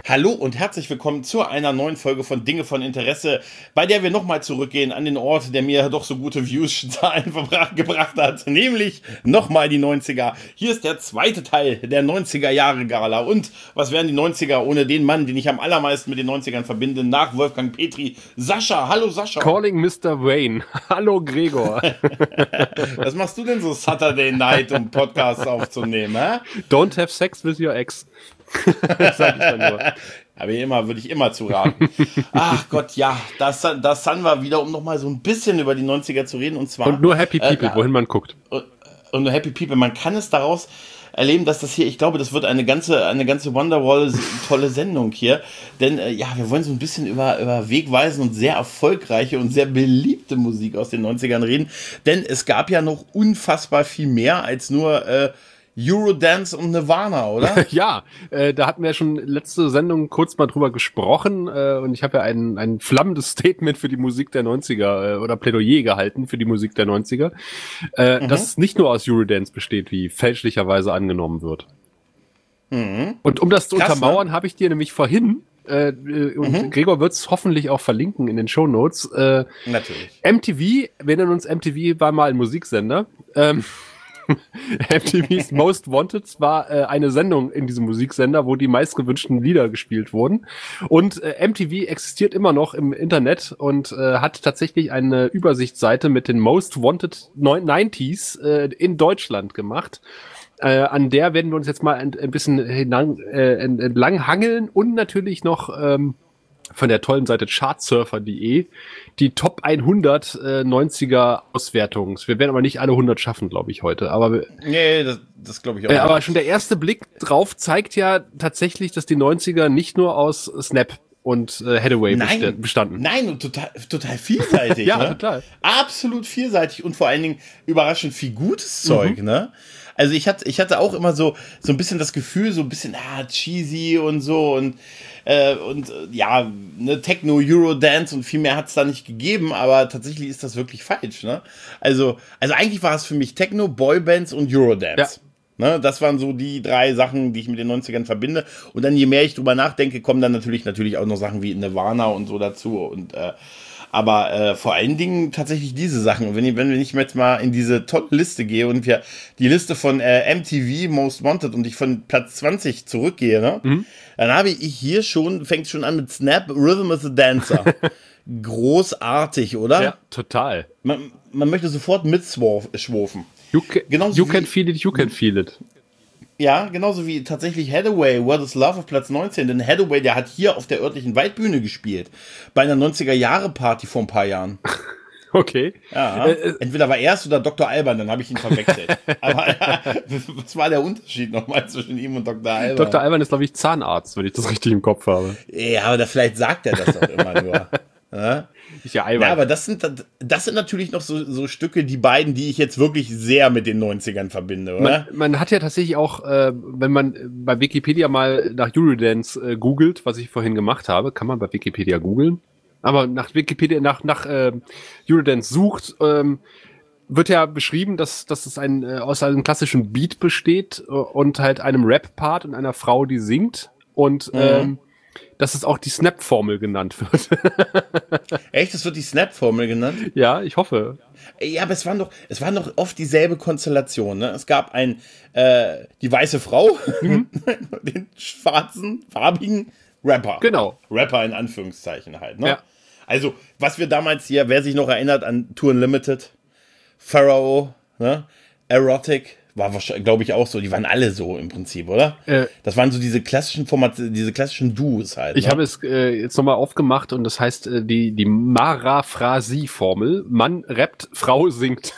Hallo und herzlich willkommen zu einer neuen Folge von Dinge von Interesse, bei der wir nochmal zurückgehen an den Ort, der mir doch so gute Views-Zahlen gebracht hat, nämlich nochmal die 90er. Hier ist der zweite Teil der 90er-Jahre-Gala. Und was wären die 90er ohne den Mann, den ich am allermeisten mit den 90ern verbinde, nach Wolfgang Petri? Sascha, hallo Sascha. Calling Mr. Wayne. Hallo Gregor. Was machst du denn so Saturday Night, um Podcasts aufzunehmen? Hä? Don't have sex with your ex. Sag ich dann nur. Würde ich immer zu raten. Ach Gott, ja, das sind wir wieder, um nochmal so ein bisschen über die 90er zu reden. Und zwar. Und nur Happy People, wohin man guckt. Und nur Happy People. Man kann es daraus erleben, dass das hier, ich glaube, das wird eine ganze Wonderwall tolle Sendung hier. Denn wir wollen so ein bisschen über wegweisende und sehr erfolgreiche und sehr beliebte Musik aus den 90ern reden. Denn es gab ja noch unfassbar viel mehr als nur Eurodance und Nirvana, oder? Ja, da hatten wir ja schon letzte Sendung kurz mal drüber gesprochen und ich habe ja ein flammendes Statement für die Musik der 90er oder Plädoyer gehalten für die Musik der 90er, dass es nicht nur aus Eurodance besteht, wie fälschlicherweise angenommen wird. Und um das zu untermauern, habe ich dir nämlich vorhin und Gregor wird es hoffentlich auch verlinken in den Shownotes. Natürlich. MTV, wir nennen uns MTV, war mal ein Musiksender. MTV's Most Wanted war eine Sendung in diesem Musiksender, wo die meistgewünschten Lieder gespielt wurden. Und MTV existiert immer noch im Internet und hat tatsächlich eine Übersichtsseite mit den Most Wanted 90s in Deutschland gemacht. An der werden wir uns jetzt mal ein bisschen entlang hangeln und natürlich noch von der tollen Seite chartsurfer.de die Top 100 90er Auswertungs. Wir werden aber nicht alle 100 schaffen, glaube ich, heute. Aber nee, das glaube ich auch. Aber schon der erste Blick drauf zeigt ja tatsächlich, dass die 90er nicht nur aus Snap und Hathaway bestanden. Nein, und total vielseitig. Ja, ne? total. Absolut vielseitig und vor allen Dingen überraschend viel gutes Zeug, ne? Also ich hatte auch immer so ein bisschen das Gefühl, so ein bisschen cheesy und so und Techno, Eurodance und viel mehr hat es da nicht gegeben, aber tatsächlich ist das wirklich falsch, ne? Also eigentlich war es für mich Techno, Boybands und Eurodance. Ja. Ne? Das waren so die drei Sachen, die ich mit den 90ern verbinde. Und dann, je mehr ich drüber nachdenke, kommen dann natürlich auch noch Sachen wie Nirvana und so dazu und aber vor allen Dingen tatsächlich diese Sachen. Und wenn ich jetzt mal in diese tolle Liste gehe und wir die Liste von MTV Most Wanted und ich von Platz 20 zurückgehe, ne, dann habe ich hier fängt schon an mit Snap, Rhythm is a Dancer. Großartig, oder? Ja, total. Man möchte sofort mitschwurfen. You can feel it. Ja, genauso wie tatsächlich Hathaway, What is Love auf Platz 19. Denn Hathaway, der hat hier auf der örtlichen Waldbühne gespielt. Bei einer 90er-Jahre-Party vor ein paar Jahren. Okay. Ja, entweder war er es oder Dr. Alban, dann habe ich ihn verwechselt. Aber was war der Unterschied nochmal zwischen ihm und Dr. Alban? Dr. Alban ist, glaube ich, Zahnarzt, wenn ich das richtig im Kopf habe. Ja, aber vielleicht sagt er das auch immer nur. Ja? Ja, aber das sind natürlich noch so Stücke, die beiden, die ich jetzt wirklich sehr mit den 90ern verbinde, oder? Man hat ja tatsächlich auch, wenn man bei Wikipedia mal nach Eurodance googelt, was ich vorhin gemacht habe, kann man bei Wikipedia googeln, aber nach Wikipedia, nach Eurodance sucht, wird ja beschrieben, dass es aus einem klassischen Beat besteht und halt einem Rap-Part und einer Frau, die singt und dass es auch die Snap-Formel genannt wird. Echt? Es wird die Snap-Formel genannt? Ja, ich hoffe. Ja, aber es waren doch oft dieselbe Konstellation, ne? Es gab die weiße Frau, den schwarzen, farbigen Rapper. Genau. Rapper in Anführungszeichen halt, ne? Ja. Also, was wir damals hier, wer sich noch erinnert an Tour Unlimited, Pharaoh, ne? Erotic, war wahrscheinlich, glaube ich, auch so. Die waren alle so im Prinzip, oder? Das waren so diese klassischen diese klassischen Duos halt. Ich habe es jetzt nochmal aufgemacht und das heißt die Maraphrasie-Formel. Mann rappt, Frau singt.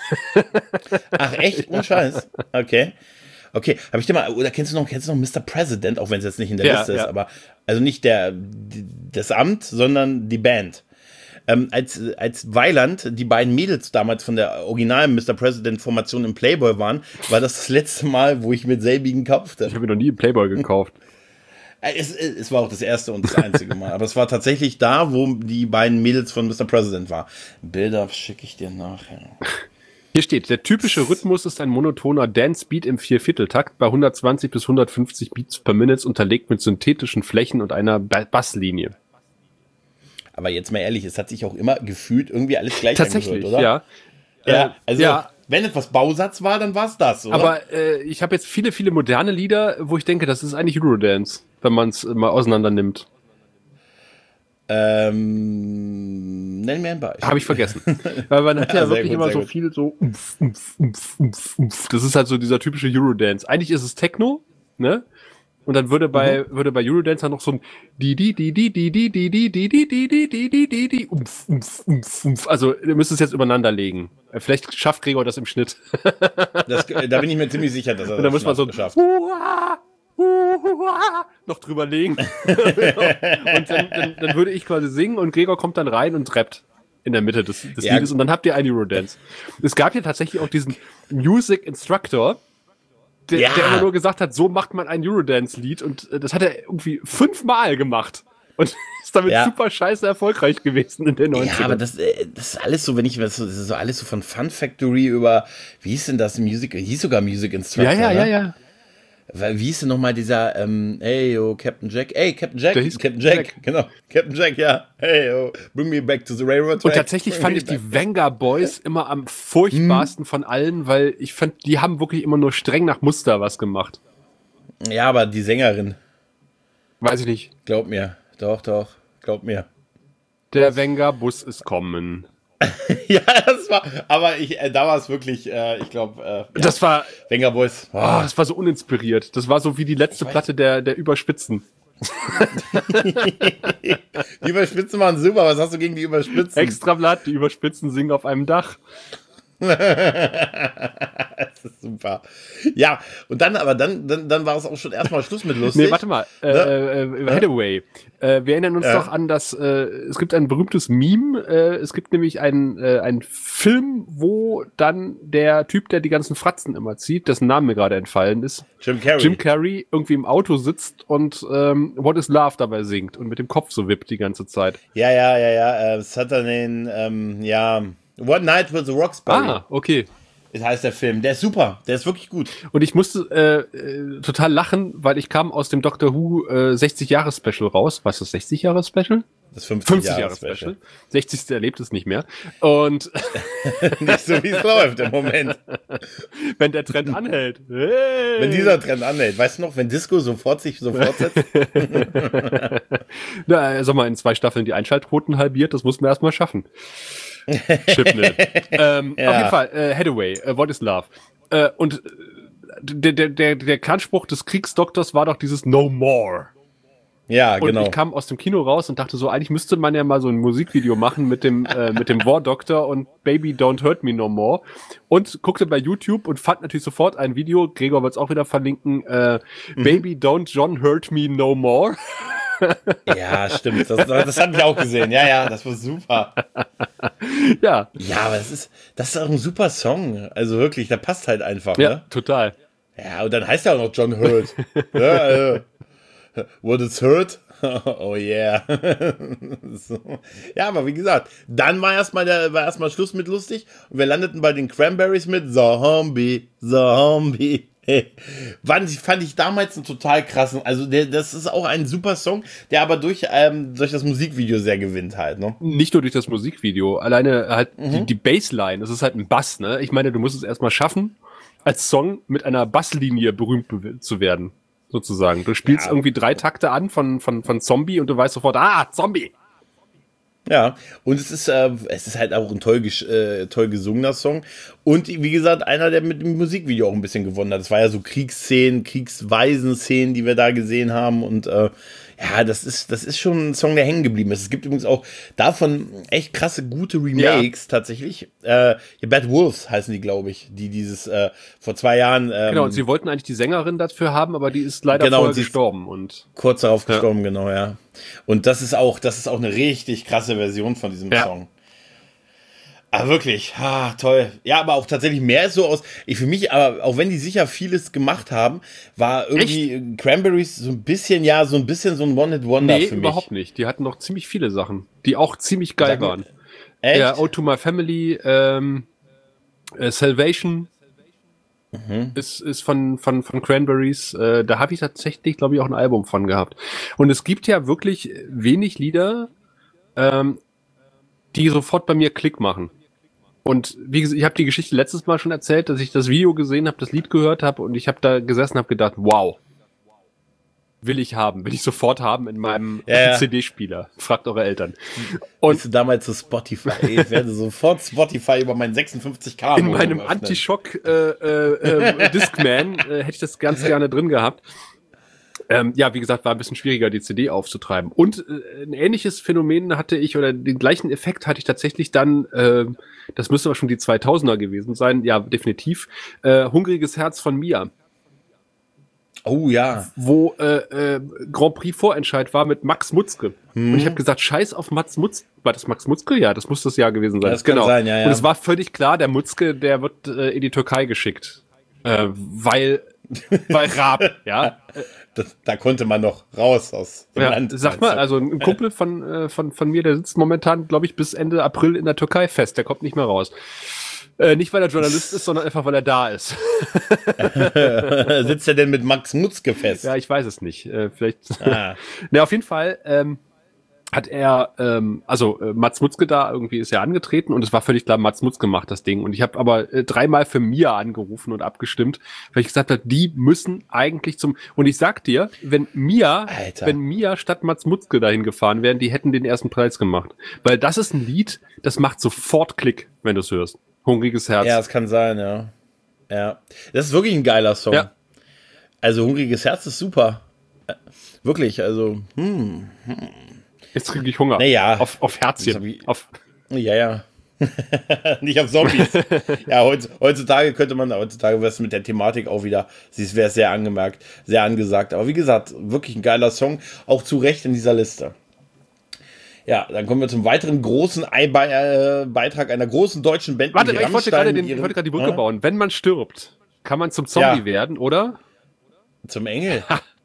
Ach echt? Ohne Scheiß. Okay. Habe ich dir mal, oder kennst du noch Mr. President, auch wenn es jetzt nicht in der Liste ist, aber also nicht das Amt, sondern die Band. Als Weiland die beiden Mädels damals von der originalen Mr. President-Formation im Playboy waren, war das letzte Mal, wo ich mit selbigen kaufte. Ich habe mir noch nie einen Playboy gekauft. Es war auch das erste und das einzige Mal. Aber es war tatsächlich da, wo die beiden Mädels von Mr. President waren. Bilder schicke ich dir nachher. Hier steht, der typische Rhythmus ist ein monotoner Dance-Beat im Viervierteltakt bei 120 bis 150 Beats per Minute unterlegt mit synthetischen Flächen und einer Basslinie. Aber jetzt mal ehrlich, es hat sich auch immer gefühlt irgendwie alles gleich Tatsächlich, angehört, oder? Ja. Also, wenn etwas Bausatz war, dann war es das, oder? Aber ich habe jetzt viele, viele moderne Lieder, wo ich denke, das ist eigentlich Eurodance, wenn man es mal auseinander nimmt. Nenn mir ein Beispiel. Habe ich vergessen. Weil man hat ja wirklich gut, immer so gut. viel so Das ist halt so dieser typische Eurodance. Eigentlich ist es Techno, ne? Und dann würde bei Eurodance dann noch so ein Also, ihr müsst es jetzt übereinander legen. Vielleicht schafft Gregor das im Schnitt. Da bin ich mir ziemlich sicher, dass er Und dann muss man so geschafft. noch drüber legen. Und dann würde ich quasi singen und Gregor kommt dann rein und rappt in der Mitte des Liedes und dann habt ihr ein Eurodance. Es gab ja tatsächlich auch diesen Music Instructor, der immer nur gesagt hat, so macht man ein Eurodance-Lied und das hat er irgendwie 5-mal gemacht und ist damit super scheiße erfolgreich gewesen in den 90ern. Ja, aber das ist alles so, das ist so alles so von Fun Factory über, wie hieß denn das, hieß sogar Music Instructor, Ja. Wie hieß denn nochmal dieser, hey, yo, Captain Jack, Captain Jack, genau, Captain Jack, ja, hey, yo, bring me back to the railroad track. Und tatsächlich fand ich die Venga Boys immer am furchtbarsten von allen, weil ich fand, die haben wirklich immer nur streng nach Muster was gemacht. Ja, aber die Sängerin. Weiß ich nicht. Glaub mir, doch, glaub mir. Der Venga-Bus ist kommen. Ja, da war es wirklich, ich glaube, das war, Venga Boys. das war so uninspiriert. Das war so wie die letzte Platte der Überspitzen. Die Überspitzen waren super. Was hast du gegen die Überspitzen? Extrablatt, die Überspitzen singen auf einem Dach. Das ist super. Ja, und dann war es auch schon erstmal Schluss mit lustig. Nee, warte mal. Hathaway. Wir erinnern uns doch an, dass es gibt ein berühmtes Meme. Es gibt nämlich einen Film, wo dann der Typ, der die ganzen Fratzen immer zieht, dessen Name mir gerade entfallen ist, Jim Carrey irgendwie im Auto sitzt und What is Love dabei singt und mit dem Kopf so wippt die ganze Zeit. Ja. Es hat dann den, One Night with the Roxbury. Ah, okay. Das heißt der Film. Der ist super. Der ist wirklich gut. Und ich musste total lachen, weil ich kam aus dem Doctor Who 60-Jahres-Special raus. Was ist das, 60-Jahres-Special? Das 50-Jahres-Special. 60. erlebt es nicht mehr. Und nicht so, wie es läuft im Moment. Wenn der Trend anhält. Hey. Wenn dieser Trend anhält. Weißt du noch, wenn Disco sich so fortsetzt? Na, sag mal, in 2 Staffeln die Einschaltquoten halbiert, das muss man erstmal schaffen. Chipnell. Auf jeden Fall, Hathaway, What is Love? Und der Kernspruch des Kriegsdoktors war doch dieses No More. Ja, und genau. Ich kam aus dem Kino raus und dachte so, eigentlich müsste man ja mal so ein Musikvideo machen mit dem War Doctor und Baby Don't Hurt Me No More. Und guckte bei YouTube und fand natürlich sofort ein Video, Gregor wird es auch wieder verlinken, Baby Don't John Hurt Me No More. Ja, stimmt. Das hatten wir auch gesehen. Ja, das war super. Ja. Ja, aber das ist auch ein super Song. Also wirklich, der passt halt einfach. Ja, ne? Total. Ja, und dann heißt er auch noch John Hurt. Ja, also, what is hurt? Oh yeah. So. Ja, aber wie gesagt, dann war erstmal Schluss mit lustig und wir landeten bei den Cranberries mit Zombie. Fand ich damals einen total krassen, also das ist auch ein super Song, der aber durch das Musikvideo sehr gewinnt halt, ne? Nicht nur durch das Musikvideo, alleine halt die Bassline, das ist halt ein Bass, ne? Ich meine, du musst es erstmal schaffen, als Song mit einer Basslinie berühmt zu werden, sozusagen. Du spielst irgendwie 3 Takte an von Zombie und du weißt sofort, Zombie! Ja, und es ist halt auch ein toll gesungener Song. Und wie gesagt, einer, der mit dem Musikvideo auch ein bisschen gewonnen hat. Das war ja so Kriegsszenen, Kriegswaisen-Szenen, die wir da gesehen haben. Und das ist schon ein Song, der hängen geblieben ist. Es gibt übrigens auch davon echt krasse, gute Remakes tatsächlich. Bad Wolves heißen die, glaube ich, die dieses vor 2 Jahren. Genau, und sie wollten eigentlich die Sängerin dafür haben, aber die ist leider vorher gestorben. Und kurz darauf gestorben, genau, ja. Und das ist auch eine richtig krasse Version von diesem Song. Aber wirklich, toll. Ja, aber auch tatsächlich mehr ist so aus. Für mich, aber auch wenn die sicher vieles gemacht haben, war irgendwie Cranberries so ein bisschen so ein One-Hit-Wonder für mich. Nee, überhaupt nicht. Die hatten noch ziemlich viele Sachen, die auch ziemlich geil waren. Echt? Ja, Ode to My Family, Salvation ist von Cranberries. Da habe ich tatsächlich, glaube ich, auch ein Album von gehabt. Und es gibt ja wirklich wenig Lieder, die sofort bei mir Klick machen. Und wie gesagt, ich habe die Geschichte letztes Mal schon erzählt, dass ich das Video gesehen habe, das Lied gehört habe und ich habe da gesessen und habe gedacht, wow, will ich sofort haben in meinem CD-Spieler. Fragt eure Eltern. Und bist du damals zu Spotify? Ich werde sofort Spotify über meinen 56K in meinem Anti-Shock Discman hätte ich das ganz gerne drin gehabt. Ja, wie gesagt, war ein bisschen schwieriger, die CD aufzutreiben. Und ein ähnliches Phänomen hatte ich, oder den gleichen Effekt hatte ich tatsächlich dann, das müsste aber schon die 2000er gewesen sein, ja, definitiv, Hungriges Herz von Mia. Oh ja. Wo Grand Prix Vorentscheid war mit Max Mutzke. Und ich habe gesagt, scheiß auf Max Mutzke. War das Max Mutzke? Ja, das muss das Jahr gewesen sein. Das kann sein, ja. Und es war völlig klar, der Mutzke, der wird in die Türkei geschickt. Weil Raab, ja. Da konnte man noch raus aus dem Land. Sag mal, also ein Kumpel von mir, der sitzt momentan, glaube ich, bis Ende April in der Türkei fest. Der kommt nicht mehr raus. Nicht, weil er Journalist ist, sondern einfach, weil er da ist. Sitzt er denn mit Max Mutzke fest? Ja, ich weiß es nicht. Vielleicht. Ne, auf jeden Fall hat er, Mats Mutzke da irgendwie ist ja angetreten und es war völlig klar, Mats Mutzke macht das Ding. Und ich habe aber 3-mal für Mia angerufen und abgestimmt, weil ich gesagt habe, die müssen eigentlich und ich sag dir, wenn Mia statt Mats Mutzke dahin gefahren wären, die hätten den ersten Preis gemacht. Weil das ist ein Lied, das macht sofort Klick, wenn du es hörst. Hungriges Herz. Ja, das kann sein, ja. Ja. Das ist wirklich ein geiler Song. Ja. Also Hungriges Herz ist super. Wirklich, also, Jetzt kriege ich Hunger. Naja. Auf Herzchen. Ja. Nicht auf Zombies. Ja, heutzutage wäre es mit der Thematik auch wieder, wäre sehr angemerkt, sehr angesagt. Aber wie gesagt, wirklich ein geiler Song, auch zu Recht in dieser Liste. Ja, dann kommen wir zum weiteren großen Beitrag einer großen deutschen Band. Warte, ich wollte gerade die Brücke bauen. Wenn man stirbt, kann man zum Zombie werden, oder? Zum Engel.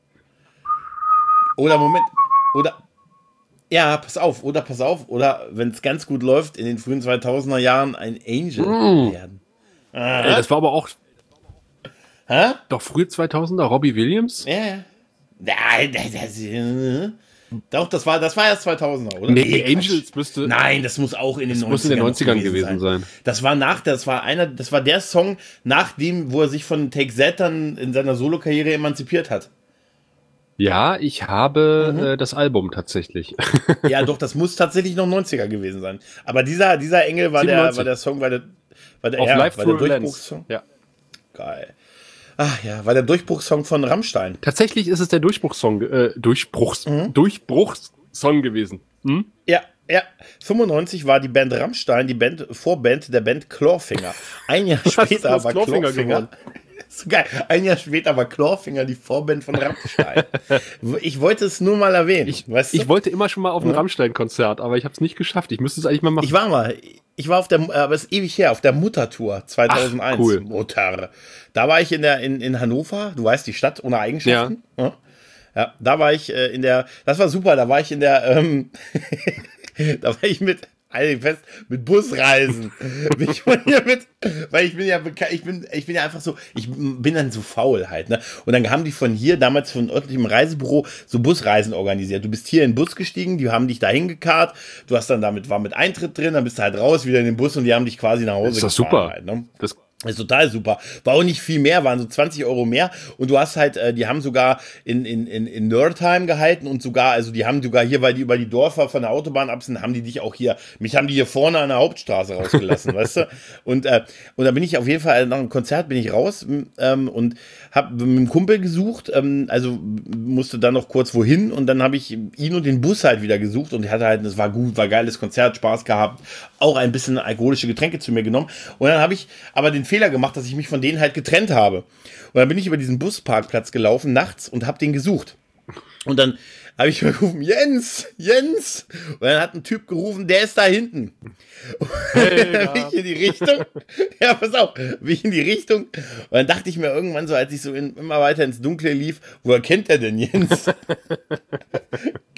Oder Moment. Ja, pass auf. Oder wenn es ganz gut läuft, in den frühen 2000er Jahren ein Angel werden. Das war aber auch doch frühe 2000er, Robbie Williams? Ja. Doch, das war erst 2000er, oder? Nee, Angels müsste... Nein, das muss auch in den 90ern, muss in den 90ern gewesen sein. Das war der Song, wo er sich von Take That dann in seiner Solokarriere emanzipiert hat. Ja, ich habe das Album tatsächlich. Ja, doch, das muss tatsächlich noch 90er gewesen sein. Aber dieser Engel war der Song, war der Durchbruchssong. Ja. Geil. Ach ja, war der Durchbruchssong von Rammstein. Tatsächlich ist es der Durchbruchssong gewesen. Hm? Ja. 95 war die Band Rammstein, die Vorband der Band Clawfinger. Ein Jahr später war Clawfinger so geil. Ein Jahr später war Clawfinger die Vorband von Rammstein. Ich wollte es nur mal erwähnen. Ich wollte immer schon mal auf ein Rammstein-Konzert, aber ich habe es nicht geschafft. Ich müsste es eigentlich mal machen. Ich war auf aber es ist ewig her, auf der Muttertour 2001. Ach, cool. Mutter. Da war ich in Hannover, du weißt, die Stadt ohne Eigenschaften. Ja, da war ich das war super, da war ich da war ich mit Busreisen. Weil ich bin ja einfach so, ich bin dann so faul halt, ne? Und dann haben die von hier, damals von örtlichem Reisebüro, so Busreisen organisiert. Du bist hier in den Bus gestiegen, die haben dich dahin gekarrt, du hast dann war mit Eintritt drin, dann bist du halt raus, wieder in den Bus und die haben dich quasi nach Hause gefahren. Das ist doch super. Halt, ne? Das ist total super. War auch nicht viel mehr, waren so 20 Euro mehr. Und du hast halt, die haben sogar in Nördheim gehalten und die haben sogar hier, weil die über die Dörfer von der Autobahn ab sind, haben die dich auch mich haben die hier vorne an der Hauptstraße rausgelassen, weißt du? Und da bin ich auf jeden Fall, nach einem Konzert bin ich raus und habe mit einem Kumpel gesucht, also musste dann noch kurz wohin und dann habe ich ihn und den Bus halt wieder gesucht und es war gut, war geiles Konzert, Spaß gehabt, auch ein bisschen alkoholische Getränke zu mir genommen und dann habe ich aber den Fehler gemacht, dass ich mich von denen halt getrennt habe. Und dann bin ich über diesen Busparkplatz gelaufen nachts und habe den gesucht. Und dann habe ich gerufen, Jens! Und dann hat ein Typ gerufen, der ist da hinten. Und dann bin ich in die Richtung. Ja, pass auf, bin ich in die Richtung. Und dann dachte ich mir irgendwann so, als ich so immer weiter ins Dunkle lief, woher kennt er denn Jens?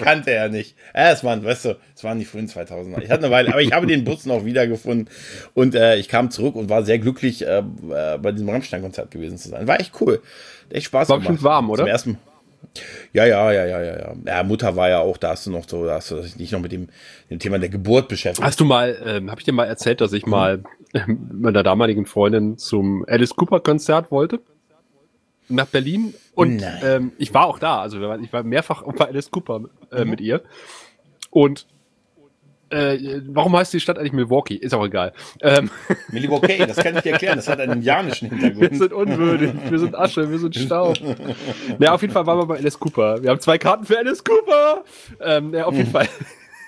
kannte er nicht. Es waren, weißt du, es waren die frühen 2000er. Ich hatte eine Weile, aber ich habe den Bus noch wiedergefunden und ich kam zurück und war sehr glücklich, bei diesem Rammstein-Konzert gewesen zu sein. War echt cool. Echt Spaß gemacht. War bestimmt warm, oder? Zum ersten Ja. Ja, Mutter war ja auch, da hast du dich noch mit dem Thema der Geburt beschäftigt. Hast du mal, habe ich dir mal erzählt, dass ich mal mit meiner damaligen Freundin zum Alice Cooper Konzert wollte? Nach Berlin und ich war auch da, also ich war mehrfach bei Alice Cooper mit ihr und warum heißt die Stadt eigentlich Milwaukee? Ist auch egal. Milwaukee, das kann ich dir erklären, das hat einen indianischen Hintergrund. Wir sind unwürdig, wir sind Asche, wir sind Staub. Ja, auf jeden Fall waren wir bei Alice Cooper. Wir haben 2 Karten für Alice Cooper. Ja, auf jeden Fall.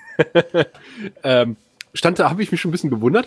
Stand da, habe ich mich schon ein bisschen gewundert.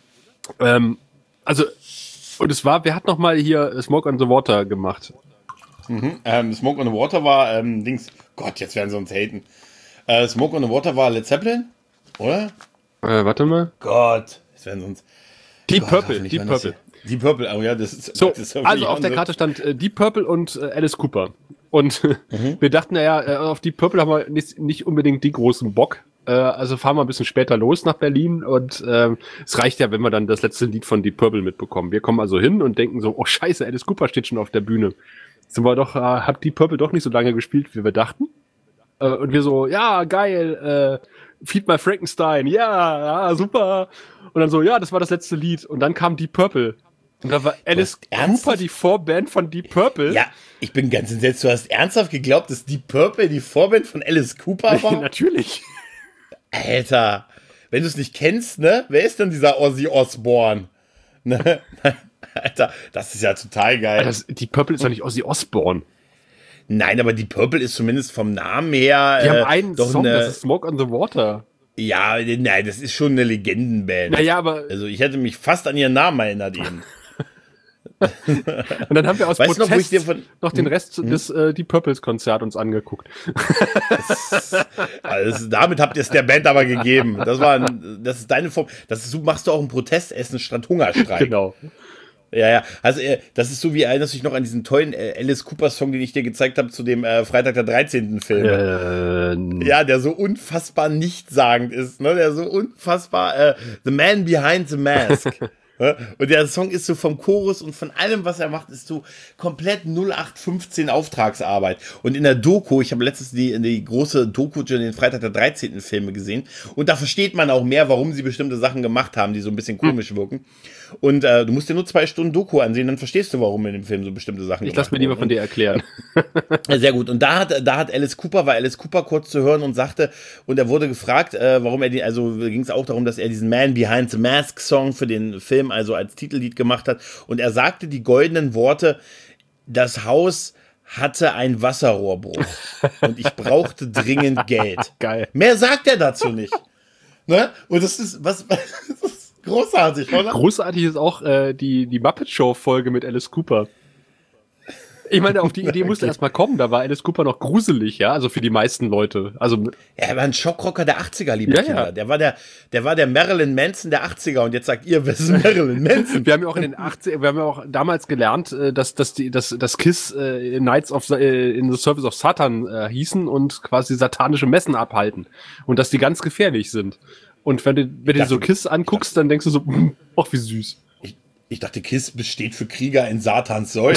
Also, und es war, wer hat nochmal hier Smoke on the Water gemacht? Smoke on the Water war, Gott, jetzt werden sie uns haten. Smoke on the Water war Led Zeppelin, oder? Warte mal. Gott, jetzt werden sie uns... Deep Purple. Deep Purple, oh ja, das ist... So, das ist also auf der Karte stand Deep Purple und Alice Cooper. Und wir dachten, naja, auf Deep Purple haben wir nicht unbedingt die großen Bock. Also fahren wir ein bisschen später los nach Berlin und es reicht ja, wenn wir dann das letzte Lied von Deep Purple mitbekommen. Wir kommen also hin und denken so, oh scheiße, Alice Cooper steht schon auf der Bühne. Sind wir doch, hat Deep Purple doch nicht so lange gespielt, wie wir dachten. Und wir so, ja, geil, Feed My Frankenstein, ja, super. Und dann so, ja, das war das letzte Lied. Und dann kam Deep Purple. Und da war Alice Cooper die Vorband von Deep Purple. Ja, ich bin ganz entsetzt. Du hast ernsthaft geglaubt, dass Deep Purple die Vorband von Alice Cooper war? Natürlich. Alter, wenn du es nicht kennst, ne? Wer ist denn dieser Ozzy Osbourne? Ne? Alter, das ist ja total geil. Deep Purple ist doch nicht Ozzy Osbourne. Nein, aber Deep Purple ist zumindest vom Namen her. Die haben einen Song, das ist Smoke on the Water. Ja, nein, das ist schon eine Legendenband. Naja, aber. Also ich hätte mich fast an ihren Namen erinnert eben. Und dann haben wir aus Protest noch den Rest des Deep Purples Konzert uns angeguckt. Also damit habt ihr es der Band aber gegeben. Das ist deine Form. Machst du auch ein Protestessen statt Hungerstreik. Genau. Ja. Also das ist so, wie erinnerst du dich noch an diesen tollen Alice Cooper Song, den ich dir gezeigt habe zu dem Freitag der 13. Film. Ja, der so unfassbar nichtssagend ist, ne? Der so unfassbar The Man Behind the Mask. Und der Song ist so vom Chorus und von allem, was er macht, ist so komplett 0815 Auftragsarbeit. Und in der Doku, ich habe letztens die große Doku zu den Freitag der 13. Filme gesehen und da versteht man auch mehr, warum sie bestimmte Sachen gemacht haben, die so ein bisschen komisch wirken. Und du musst dir nur 2 Stunden Doku ansehen, dann verstehst du, warum in dem Film so bestimmte Sachen gemacht wurden. Ich lass mir lieber von dir erklären. Sehr gut. Und da hat Alice Cooper kurz zu hören und sagte, und er wurde gefragt, warum also ging es auch darum, dass er diesen Man Behind the Mask Song für den Film also als Titellied gemacht hat. Und er sagte die goldenen Worte: Das Haus hatte einen Wasserrohrbruch und ich brauchte dringend Geld. Geil. Mehr sagt er dazu nicht. Ne? Und das ist großartig, oder? Großartig ist auch die Muppet Show Folge mit Alice Cooper. Ich meine, auf die Idee musste erst mal kommen, da war Alice Cooper noch gruselig, ja, also für die meisten Leute. Also er war ein Schockrocker der 80er, liebe Kinder. Ja. Der war der Marilyn Manson der 80er und jetzt sagt ihr, wer ist Marilyn Manson? Wir haben ja auch in den 80er, wir haben ja auch damals gelernt, dass KISS Knights in the Service of Satan hießen und quasi satanische Messen abhalten und dass die ganz gefährlich sind. Und wenn du so KISS anguckst, dann denkst du so, ach, wie süß. Ich dachte, KISS besteht für Krieger in Satans Sold.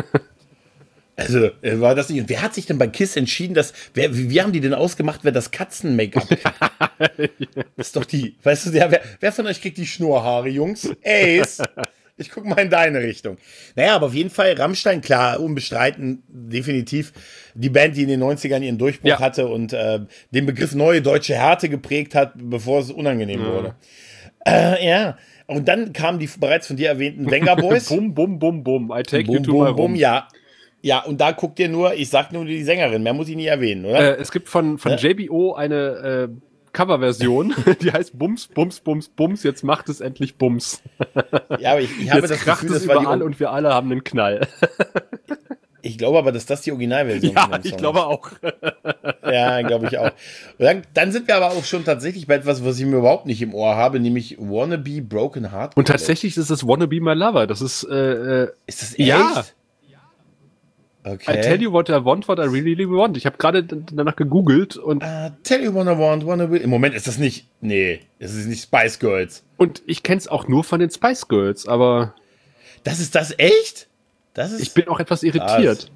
Also, war das nicht. Und wer hat sich denn bei KISS entschieden, wie haben die denn ausgemacht, wer das Katzen-Make-up kriegt? Das ist doch weißt du, wer von euch kriegt die Schnurrhaare, Jungs? Ace! Ich guck mal in deine Richtung. Naja, aber auf jeden Fall, Rammstein, klar, unbestritten, definitiv die Band, die in den 90ern ihren Durchbruch hatte und den Begriff neue deutsche Härte geprägt hat, bevor es unangenehm wurde. Ja. Und dann kamen die bereits von dir erwähnten Venga Boys. Bum, bum, bum, bum. I take you to my room. Ja, und da guckt ihr nur, ich sag nur die Sängerin, mehr muss ich nie erwähnen, oder? Es gibt von JBO eine Coverversion, die heißt Bums, Bums, Bums, Bums, jetzt macht es endlich Bums. Ja, aber ich habe jetzt das kracht Gefühl, es überall und wir alle haben einen Knall. Ich glaube aber, dass das die Originalversion ist. Ja, ich glaube auch. Ja, glaube ich auch. Und dann sind wir aber auch schon tatsächlich bei etwas, was ich mir überhaupt nicht im Ohr habe, nämlich Wannabe Broken Heart. Und tatsächlich ist es Wannabe My Lover. Das ist ist das echt? Ja. Okay. I tell you what I really, really want. Ich habe gerade danach gegoogelt und Tell you what I want, what I will. Im Moment ist das nicht, nee, es ist nicht Spice Girls. und ich kenne es auch nur von den Spice Girls, aber Das ist das echt? Das ist ich bin auch etwas irritiert.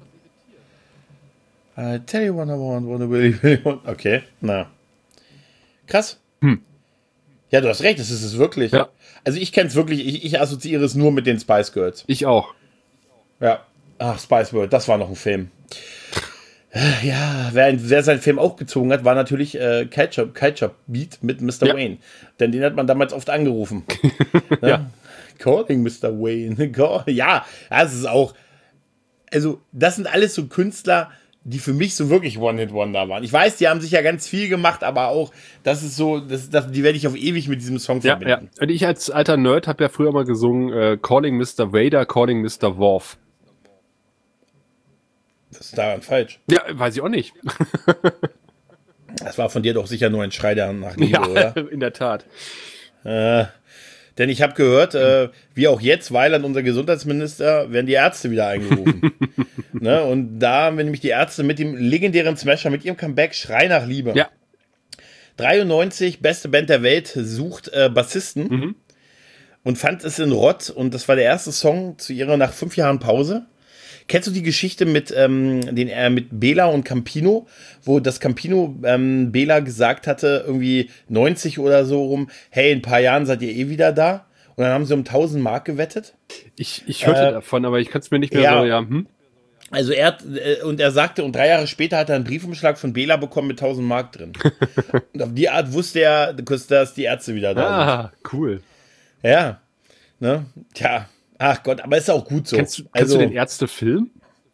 Tell you what I want, what I will. Okay, na. Krass. Ja, du hast recht, das ist es wirklich. Ja. Also ich kenne es wirklich, ich assoziiere es nur mit den Spice Girls. Ich auch. Ja. Ach, Spice World, das war noch ein Film. Ja, wer seinen Film auch gezogen hat, war natürlich Ketchup Beat mit Mr. Wayne. Denn den hat man damals oft angerufen. Ja. Calling Mr. Wayne. Ja, das ist auch. Also, das sind alles so Künstler, die für mich so wirklich One-Hit-Wonder waren. Ich weiß, die haben sich ja ganz viel gemacht, aber auch, das ist so, die werde ich auf ewig mit diesem Song verbinden. Ja. Und ich als alter Nerd habe ja früher mal gesungen Calling Mr. Vader, Calling Mr. Worf. Was ist daran falsch? Ja, weiß ich auch nicht. Das war von dir doch sicher nur ein Schrei nach Liebe, oder? In der Tat. Denn ich habe gehört, wie auch jetzt, Weiland, unser Gesundheitsminister, werden die Ärzte wieder eingerufen. Ne? Und da haben wir nämlich die Ärzte mit dem legendären Smasher, mit ihrem Comeback Schrei nach Liebe. Ja. 93, beste Band der Welt, sucht Bassisten und fand es in Rott. Und das war der erste Song zu ihrer nach 5 Jahren Pause. Kennst du die Geschichte mit Bela und Campino, wo das Campino Bela gesagt hatte, irgendwie 90 oder so rum, hey, in ein paar Jahren seid ihr eh wieder da? Und dann haben sie um 1000 Mark gewettet. Ich hörte davon, aber ich kann es mir nicht mehr so, Also er sagte, und 3 Jahre später hat er einen Briefumschlag von Bela bekommen mit 1000 Mark drin. Und auf die Art wusste er, dass die Ärzte wieder da sind. Ah, cool. Ja, ne, tja. Ach Gott, aber ist auch gut so. Kennst du den Ärzte-Film?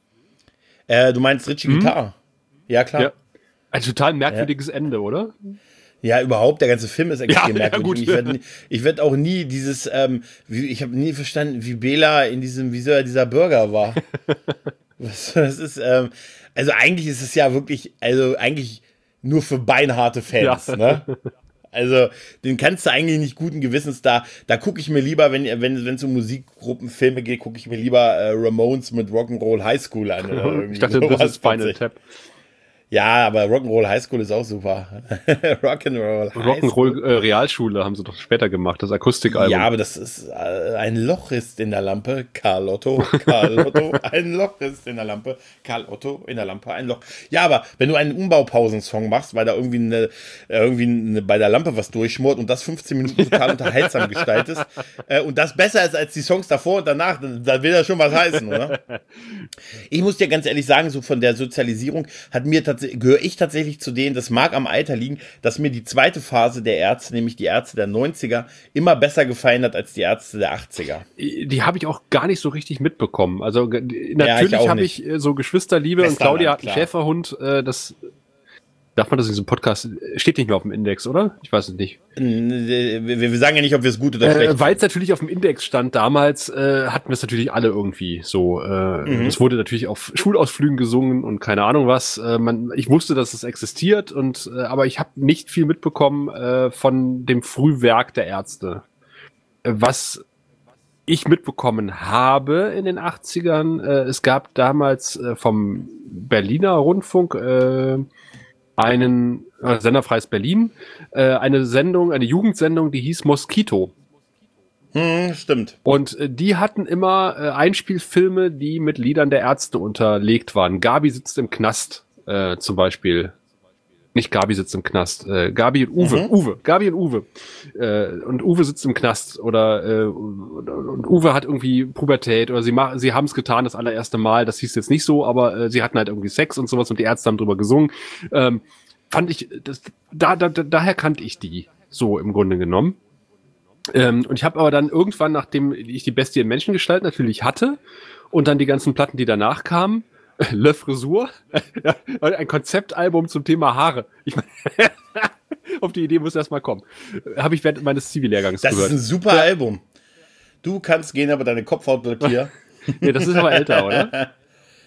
Du meinst Richie Guitar? Ja, klar. Ja. Ein total merkwürdiges Ende, oder? Ja, überhaupt, der ganze Film ist extrem merkwürdig. Ja, gut. Ich werd auch nie dieses, ich habe nie verstanden, wie Bela in diesem, wieso er dieser Burger war. Das ist, also eigentlich ist es ja wirklich, also eigentlich nur für beinharte Fans, ne? Also, den kannst du eigentlich nicht guten Gewissens da gucke ich mir lieber, wenn es um Musikgruppenfilme geht, gucke ich mir lieber Ramones mit Rock'n'Roll High School an. Oder irgendwie ich dachte, das ist Final Tap. Ja, aber Rock'n'Roll High School ist auch super. Rock'n'Roll Realschule haben sie doch später gemacht, das Akustikalbum. Ja, aber das ist ein Loch ist in der Lampe, Karl Otto, ein Loch ist in der Lampe, Karl Otto in der Lampe, ein Loch. Ja, aber wenn du einen Umbaupausen-Song machst, weil da irgendwie bei der Lampe was durchschmort und das 15 Minuten total unterhaltsam gestaltest und das besser ist als die Songs davor und danach, dann will das schon was heißen, oder? Ich muss dir ganz ehrlich sagen, so von der Sozialisierung gehöre ich tatsächlich zu denen, das mag am Alter liegen, dass mir die zweite Phase der Ärzte, nämlich die Ärzte der 90er, immer besser gefallen hat als die Ärzte der 80er. Die habe ich auch gar nicht so richtig mitbekommen. Also natürlich habe ich so Geschwisterliebe und Claudia hat einen Schäferhund, das darf man das in diesem Podcast, steht nicht mehr auf dem Index, oder? Ich weiß es nicht. Wir sagen ja nicht, ob wir es gut oder schlecht weil es natürlich auf dem Index stand damals, hatten wir es natürlich alle irgendwie so. Es wurde natürlich auf Schulausflügen gesungen und keine Ahnung was. Ich wusste, dass es existiert, aber ich habe nicht viel mitbekommen von dem Frühwerk der Ärzte. Was ich mitbekommen habe in den 80ern, es gab damals vom Berliner Rundfunk einen Senderfreies Berlin, eine Jugendsendung, die hieß Mosquito. Stimmt. Und die hatten immer Einspielfilme, die mit Liedern der Ärzte unterlegt waren. Gabi sitzt im Knast, zum Beispiel. Nicht Gabi sitzt im Knast, Gabi und Uwe. Gabi und Uwe. Und Uwe sitzt im Knast und Uwe hat irgendwie Pubertät oder sie haben es getan das allererste Mal, das hieß jetzt nicht so, aber sie hatten halt irgendwie Sex und sowas und die Ärzte haben drüber gesungen. Fand ich, daher kannte ich die so im Grunde genommen. Und ich habe aber dann irgendwann, nachdem ich die Bestie in Menschengestalt natürlich hatte und dann die ganzen Platten, die danach kamen, Le Frisur, ein Konzeptalbum zum Thema Haare. Ich meine, auf die Idee muss erst mal kommen. Habe ich während meines Zivillehrgangs gehört. Das ist ein super Album. Du kannst gehen, aber deine Kopfhaut bleibt hier. Nee, das ist aber älter, oder?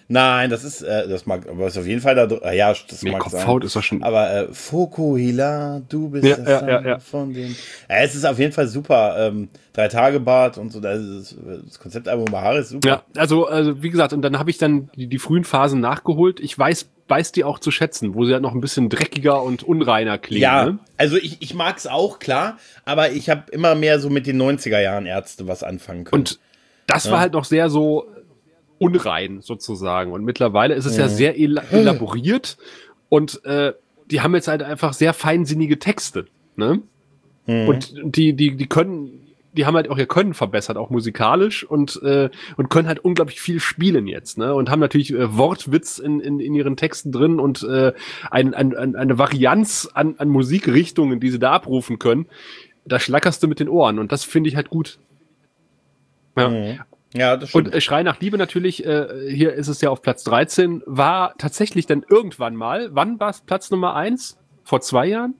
Nein, das mag, aber ist auf jeden Fall da, ja, das Nee, mag Kopfhaut sein. ist doch schon. Aber Fokuhila, du bist Ja, das ja, ja, ja. von den. Ja, es ist auf jeden Fall super. 3-Tage-Bad und so, das Konzeptalbum Bahar ist super. Ja, also wie gesagt, und dann habe ich dann die frühen Phasen nachgeholt. Ich weiß die auch zu schätzen, wo sie halt noch ein bisschen dreckiger und unreiner klingen. Ja, Ne? also ich mag es auch, klar, aber ich habe immer mehr so mit den 90er Jahren Ärzte was anfangen können. Und das war halt noch sehr so unrein sozusagen. Und mittlerweile ist es ja sehr elaboriert und die haben jetzt halt einfach sehr feinsinnige Texte. Ne? Und die können, die haben halt auch ihr Können verbessert, auch musikalisch und können halt unglaublich viel spielen jetzt, ne? Und haben natürlich Wortwitz in ihren Texten drin und eine Varianz an Musikrichtungen, die sie da abrufen können. Da schlackerst du mit den Ohren und das finde ich halt gut. Ja. Ja, das stimmt. Und Schrei nach Liebe natürlich, hier ist es ja auf Platz 13, war tatsächlich dann irgendwann mal, wann war es Platz Nummer 1? Vor 2 Jahren?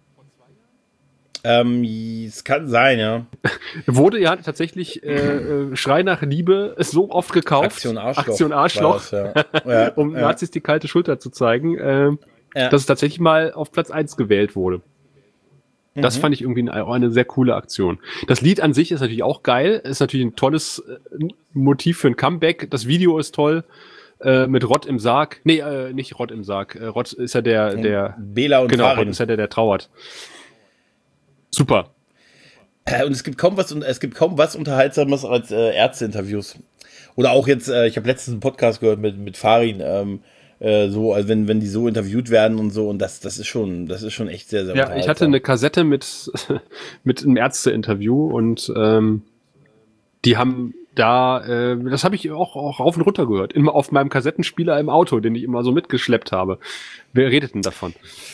Es kann sein, ja. Wurde ja tatsächlich Schrei nach Liebe so oft gekauft. Aktion Arschloch. Ja. Um Nazis die kalte Schulter zu zeigen, dass es tatsächlich mal auf Platz 1 gewählt wurde. Das fand ich irgendwie eine sehr coole Aktion. Das Lied an sich ist natürlich auch geil, ist natürlich ein tolles Motiv für ein Comeback. Das Video ist toll, mit Rott im Sarg. Nee, nicht Rott im Sarg. Rott ist ja der Bela und genau, Farin. Rott ist ja der trauert. Super. Und es gibt kaum was Unterhaltsames als Ärzte-Interviews. Oder auch jetzt, ich habe letztens einen Podcast gehört mit Farin, so, also wenn die so interviewt werden und so, und das ist schon echt sehr, sehr Ja, ich hatte eine Kassette mit einem Ärzte-Interview und die haben da, das habe ich auch rauf und runter gehört, immer auf meinem Kassettenspieler im Auto, den ich immer so mitgeschleppt habe. Wer redet denn davon?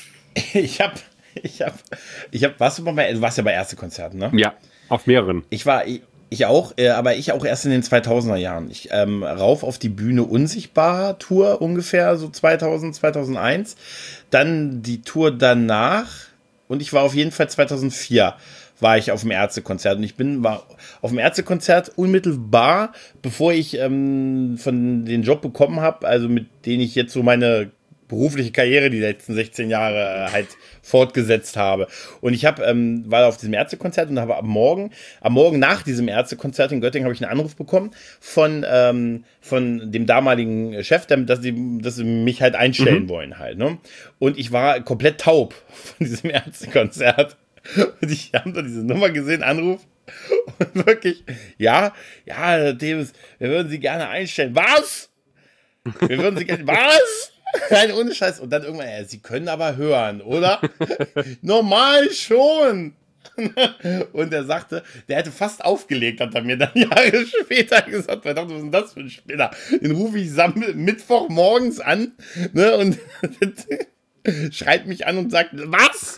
Warst du warst ja bei Ärztekonzerten, ne? Ja, auf mehreren. Ich auch, aber ich auch erst in den 2000er Jahren. Ich rauf auf die Bühne Unsichtbar Tour ungefähr, so 2000, 2001. Dann die Tour danach und ich war auf jeden Fall 2004 war ich auf dem Ärztekonzert. Und ich war auf dem Ärztekonzert unmittelbar, bevor ich von den Job bekommen habe, also mit denen ich jetzt so meine berufliche Karriere die letzten 16 Jahre halt fortgesetzt habe. Und ich war auf diesem Ärztekonzert und habe am Morgen nach diesem Ärztekonzert in Göttingen habe ich einen Anruf bekommen von dem damaligen Chef, dass sie mich halt einstellen wollen halt, ne? Und ich war komplett taub von diesem Ärztekonzert. Und ich habe da diese Nummer gesehen, Anruf. Und wirklich, ja, Davis, wir würden Sie gerne einstellen. Was? Wir würden Sie gerne, was? Nein, ohne Scheiß. Und dann irgendwann, Sie können aber hören, oder? Normal schon. Und er sagte, der hätte fast aufgelegt, hat er mir dann Jahre später gesagt. Verdammt, was ist denn das für ein Spinner? Den rufe ich Mittwoch morgens an, ne, und schreit mich an und sagt, was?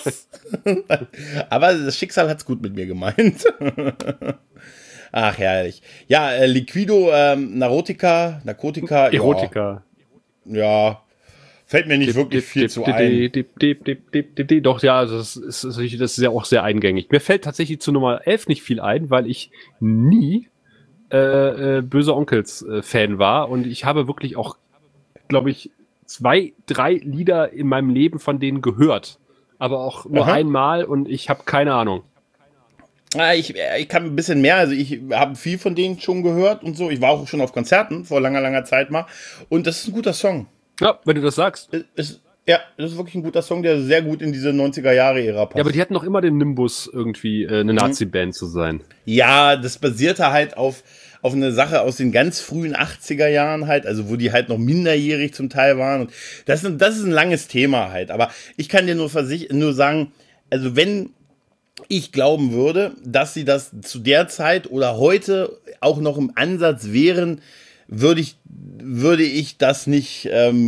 Aber das Schicksal hat's gut mit mir gemeint. Ach, herrlich. Ja, Liquido, Narkotika. Erotika. Ja, fällt mir nicht wirklich viel zu ein. Doch, ja, also das ist ja auch sehr eingängig. Mir fällt tatsächlich zu Nummer 11 nicht viel ein, weil ich nie Böse Onkels Fan war und ich habe wirklich auch, glaube ich, 2, 3 Lieder in meinem Leben von denen gehört. Aber auch nur einmal und ich habe keine Ahnung. Ich kann ein bisschen mehr, also ich habe viel von denen schon gehört und so. Ich war auch schon auf Konzerten vor langer Zeit mal. Und das ist ein guter Song. Ja, wenn du das sagst. Das ist wirklich ein guter Song, der sehr gut in diese 90er-Jahre-Ära passt. Ja, aber die hatten noch immer den Nimbus, irgendwie eine Nazi-Band zu sein. Ja, das basierte halt auf eine Sache aus den ganz frühen 80er Jahren halt, also wo die halt noch minderjährig zum Teil waren. Und das ist ein langes Thema halt. Aber ich kann dir nur sagen, also wenn ich glauben würde, dass sie das zu der Zeit oder heute auch noch im Ansatz wären, hätte ich das nicht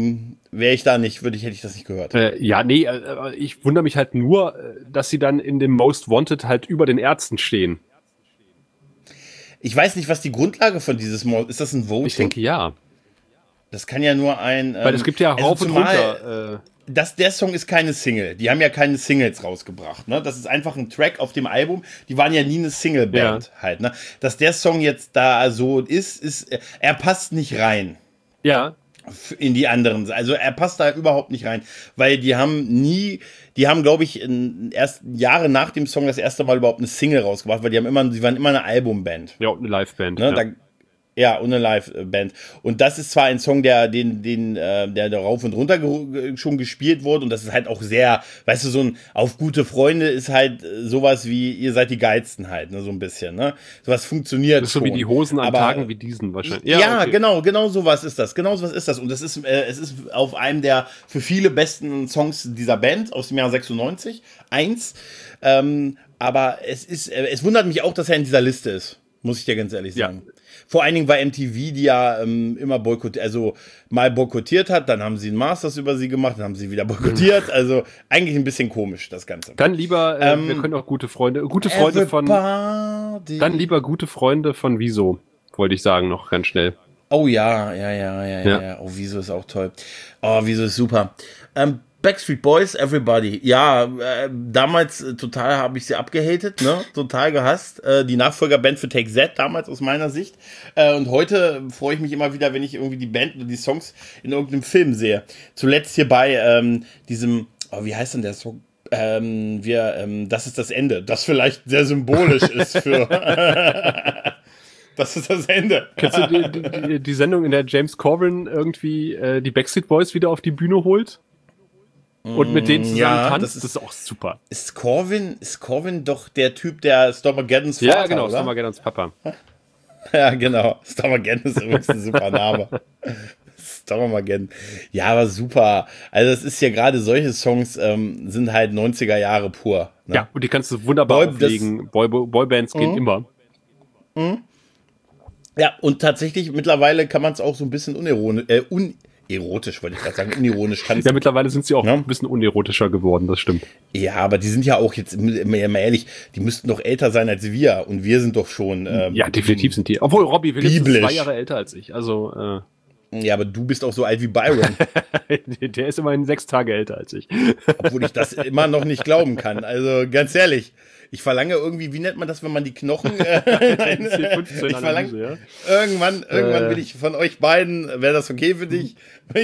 gehört. Ich wundere mich halt nur, dass sie dann in dem Most Wanted halt über den Ärzten stehen. Ich weiß nicht, was die Grundlage von dieses ist das ein Voting? Ich denke, ja. Das kann ja nur ein... Weil es gibt ja rauf und runter... Der Song ist keine Single. Die haben ja keine Singles rausgebracht. Ne? Das ist einfach ein Track auf dem Album. Die waren ja nie eine Single-Band halt. Ne? Dass der Song jetzt da so ist, er passt nicht rein. Ja. in die anderen. Also er passt da überhaupt nicht rein, weil die haben, glaube ich, erst Jahre nach dem Song das erste Mal überhaupt eine Single rausgebracht, weil die waren immer eine Albumband. Ja, und eine Liveband. Ne? Ja, und eine Live-Band. Und das ist zwar ein Song, der da rauf und runter schon gespielt wurde, und das ist halt auch sehr, weißt du, so ein Auf gute Freunde ist halt sowas wie Ihr seid die Geilsten halt, ne, so ein bisschen, ne? Sowas funktioniert. Das ist so wie die Hosen an Tagen wie diesen wahrscheinlich. Ja, okay. genau sowas ist das. Genau sowas ist das. Und das ist, es ist auf einem der für viele besten Songs dieser Band aus dem Jahr 96, aber es wundert mich auch, dass er in dieser Liste ist. Muss ich dir ganz ehrlich sagen. Ja. Vor allen Dingen, weil MTV die ja immer mal boykottiert hat, dann haben sie einen Masters über sie gemacht, dann haben sie wieder boykottiert. Also eigentlich ein bisschen komisch, das Ganze. Dann lieber, wir können auch gute Freunde von. Dann lieber gute Freunde von Wieso, wollte ich sagen, noch ganz schnell. Oh ja. Oh, Wieso ist auch toll. Oh, Wieso ist super. Backstreet Boys, Everybody. Ja, damals total habe ich sie abgehatet, ne? Total gehasst. Die Nachfolgerband für Take That damals aus meiner Sicht. Und heute freue ich mich immer wieder, wenn ich irgendwie die Band oder die Songs in irgendeinem Film sehe. Zuletzt hier bei diesem, wie heißt denn der Song? Das ist das Ende. Das vielleicht sehr symbolisch ist für... Das ist das Ende. Kennst du die Sendung, in der James Corbin irgendwie die Backstreet Boys wieder auf die Bühne holt? Und mit denen zusammen tanzt, das ist auch super. Ist Corvin doch der Typ, der Stormageddons Vater, ja, genau, oder? Stormageddons Papa. Ja, genau. Stormageddon ist übrigens ein super Name. Stormageddon. Ja, aber super. Also das ist ja gerade solche Songs sind halt 90er Jahre pur. Ne? Ja, und die kannst du wunderbar auflegen. Boybands gehen immer. Ja, und tatsächlich mittlerweile kann man es auch so ein bisschen erotisch, wollte ich gerade sagen, unironisch tanzen. Ja, mittlerweile sind sie auch ein bisschen unerotischer geworden, das stimmt. Ja, aber die sind ja auch jetzt, mal ehrlich, die müssten doch älter sein als wir, und wir sind doch schon... ja, definitiv sind die. Obwohl, Robbie Williams ist 2 Jahre älter als ich, also... Ja, aber du bist auch so alt wie Byron. Der ist immerhin 6 Tage älter als ich. Obwohl ich das immer noch nicht glauben kann, also ganz ehrlich. Ich verlange irgendwie, wie nennt man das, wenn man die Knochen... ich verlange, irgendwann will ich von euch beiden, wäre das okay für dich?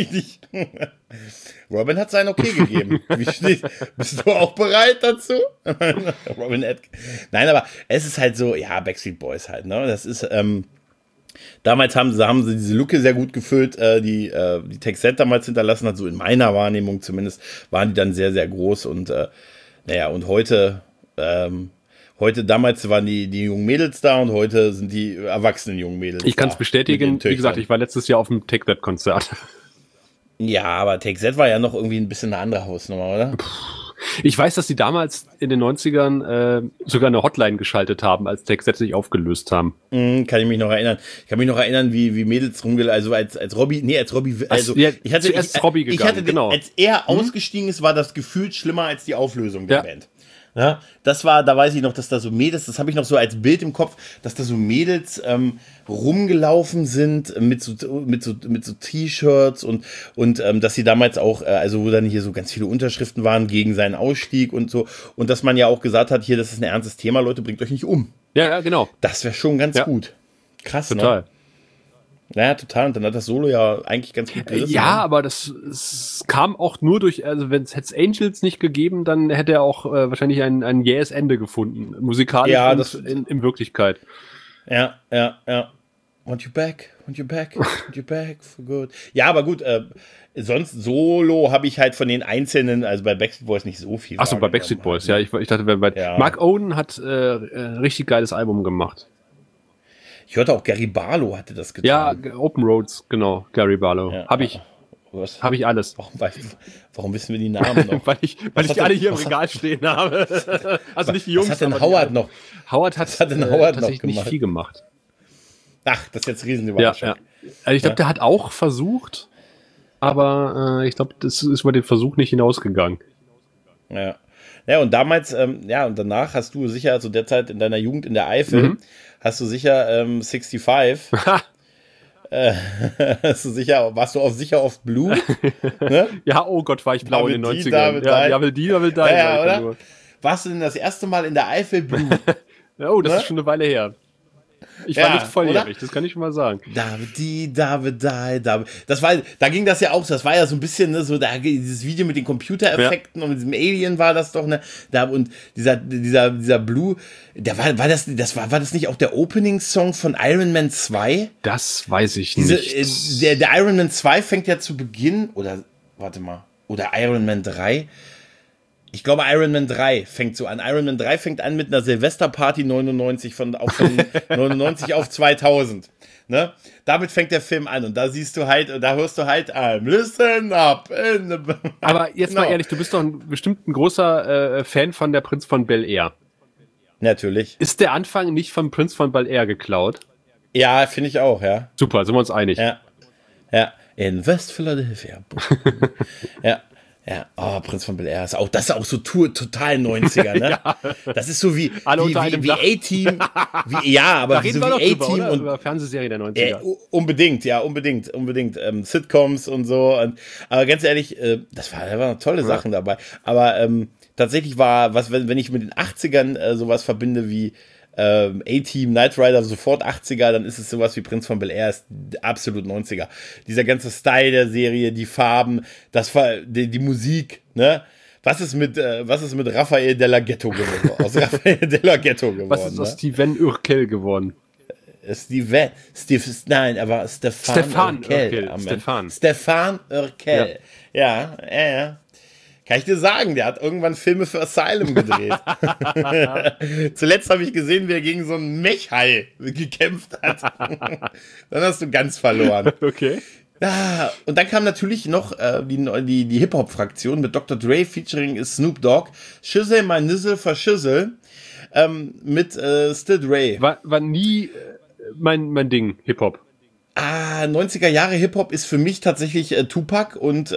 Robin hat sein Okay gegeben. Bist du auch bereit dazu? Robin Nein, aber es ist halt so, ja, Backstreet Boys halt, ne? Das ist, damals haben sie diese Lücke sehr gut gefüllt, die Take That damals hinterlassen hat, so in meiner Wahrnehmung zumindest, waren die dann sehr, sehr groß, und und heute damals waren die jungen Mädels da, und heute sind die erwachsenen jungen Mädels da. Ich kann es bestätigen, wie gesagt, ich war letztes Jahr auf dem Take That Konzert. Ja, aber Take That war ja noch irgendwie ein bisschen eine andere Hausnummer, oder? Ich weiß, dass die damals in den 90ern sogar eine Hotline geschaltet haben, als Take That sich aufgelöst haben. Kann ich mich noch erinnern. Ich kann mich noch erinnern, wie Mädels also als Robbie, als er ausgestiegen ist, war das gefühlt schlimmer als die Auflösung der Band. Ja, da weiß ich noch, dass da so Mädels, das habe ich noch so als Bild im Kopf, dass da so Mädels rumgelaufen sind mit so T-Shirts und dass sie damals auch, also wo dann hier so ganz viele Unterschriften waren gegen seinen Ausstieg und so, und dass man ja auch gesagt hat, hier, das ist ein ernstes Thema, Leute, bringt euch nicht um. Ja, genau. Das wäre schon ganz gut. Krass, total. Ne? Naja, total. Und dann hat das Solo ja eigentlich ganz gut gerissen. Ja, aber es kam auch nur durch, also wenn es Hells Angels nicht gegeben, dann hätte er auch wahrscheinlich ein jähes Ende gefunden. Musikalisch und in Wirklichkeit. Ja. Want you back for good. Ja, aber gut, sonst Solo habe ich halt von den Einzelnen, also bei Backstreet Boys nicht so viel. Achso, bei Backstreet Boys, ja. Ich dachte, Mark Oden hat richtig geiles Album gemacht. Ich hörte auch, Gary Barlow hatte das getan. Ja, Open Roads, genau, Gary Barlow. Ja, Habe ich alles. Warum wissen wir die Namen noch? weil ich alle hier im Regal stehen habe. Also nicht die Jungs. Was hat denn Howard noch? Howard hat tatsächlich nicht viel gemacht. Ach, das ist jetzt Riesenüberraschung. Ja. Also ich glaube, der hat auch versucht, aber ich glaube, das ist über den Versuch nicht hinausgegangen. Ja. Ja, und damals, und danach hast du sicher, zu der Zeit in deiner Jugend in der Eifel, hast du sicher 65. Warst du sicher auf Blue? Ne? Ja, oh Gott, war ich blau in den 90ern. Will die. Ja, oder? Warst du denn das erste Mal in der Eifel Blue? Oh, das ist schon eine Weile her. Ich war nicht volljährig, das kann ich schon mal sagen. David. Da ging das ja auch, das war ja so ein bisschen, ne, so dieses Video mit den Computereffekten und mit diesem Alien war das doch, ne, und dieser Blue, war das nicht auch der Opening-Song von Iron Man 2? Das weiß ich nicht. Der Iron Man 2 fängt ja zu Beginn, oder Iron Man 3. Ich glaube, Iron Man 3 fängt so an. Iron Man 3 fängt an mit einer Silvesterparty 99 von 99 auf 2000. Ne? Damit fängt der Film an und da hörst du halt, I'm listen up. Aber jetzt mal ehrlich, du bist doch bestimmt ein großer Fan von der Prinz von Bel-Air. Natürlich. Ist der Anfang nicht vom Prinz von Bel-Air geklaut? Ja, finde ich auch, ja. Super, sind wir uns einig. Ja. In West Philadelphia. Ja, Prinz von Bel-Air das ist auch so total 90er, ne? Ja. Das ist so wie A-Team. Aber wie so wie A-Team und über Fernsehserie der 90er. Unbedingt. Sitcoms und so. Aber ganz ehrlich, da waren tolle Sachen dabei. Aber tatsächlich war, wenn ich mit den 80ern sowas verbinde wie A-Team, Knight Rider, sofort 80er, dann ist es sowas wie Prinz von Bel-Air, ist absolut 90er. Dieser ganze Style der Serie, die Farben, die Musik, ne? Was ist mit Raphael Della Ghetto geworden? Was ist aus Steven Urkel geworden? Stefan Urkel. Ja. Kann ich dir sagen, der hat irgendwann Filme für Asylum gedreht. Zuletzt habe ich gesehen, wie er gegen so einen Mechhai gekämpft hat. Dann hast du ganz verloren. Okay. Ja, und dann kam natürlich noch die Hip-Hop-Fraktion mit Dr. Dre featuring Snoop Dogg. Schüssel, mein Nüssel, verschüssel. Mit Still Dre. War nie mein Ding, Hip-Hop. 90er Jahre Hip-Hop ist für mich tatsächlich Tupac und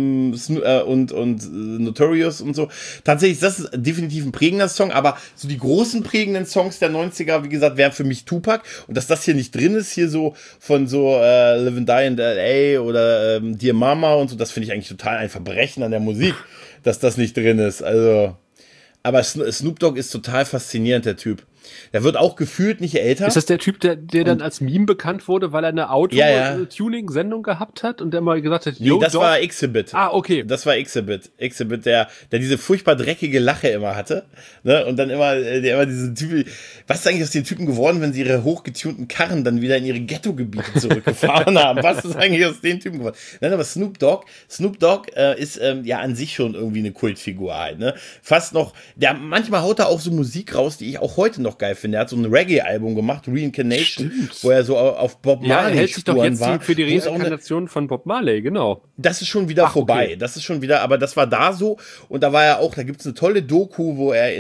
Notorious und so. Tatsächlich, das ist definitiv ein prägender Song, aber so die großen prägenden Songs der 90er, wie gesagt, wären für mich Tupac. Und dass das hier nicht drin ist, hier so von so Live and Die in L.A. oder Dear Mama und so, das finde ich eigentlich total ein Verbrechen an der Musik, dass das nicht drin ist. Also, aber Snoop Dogg ist total faszinierend, der Typ. Der wird auch gefühlt nicht älter. Ist das der Typ, der dann als Meme bekannt wurde, weil er eine Auto-Tuning-Sendung gehabt hat und der mal gesagt hat, nee, das war Exhibit. Okay. Das war Exhibit, der diese furchtbar dreckige Lache immer hatte. Ne? Und dann der immer diese Typen. Was ist eigentlich aus den Typen geworden, wenn sie ihre hochgetunten Karren dann wieder in ihre Ghetto-Gebiete zurückgefahren haben? Was ist eigentlich aus den Typen geworden? Nein, aber Snoop Dogg ist an sich schon irgendwie eine Kultfigur halt. Ne? Fast noch, manchmal haut er auch so Musik raus, die ich auch heute noch geil finde. Er hat so ein Reggae-Album gemacht, Reincarnation, wo er so auf Bob Marley er hält sich doch jetzt war. Für die Reinkarnation von Bob Marley, genau. Das ist schon wieder vorbei. Okay. Das ist schon wieder, aber das war da so. Und da war er auch, da gibt's eine tolle Doku, wo er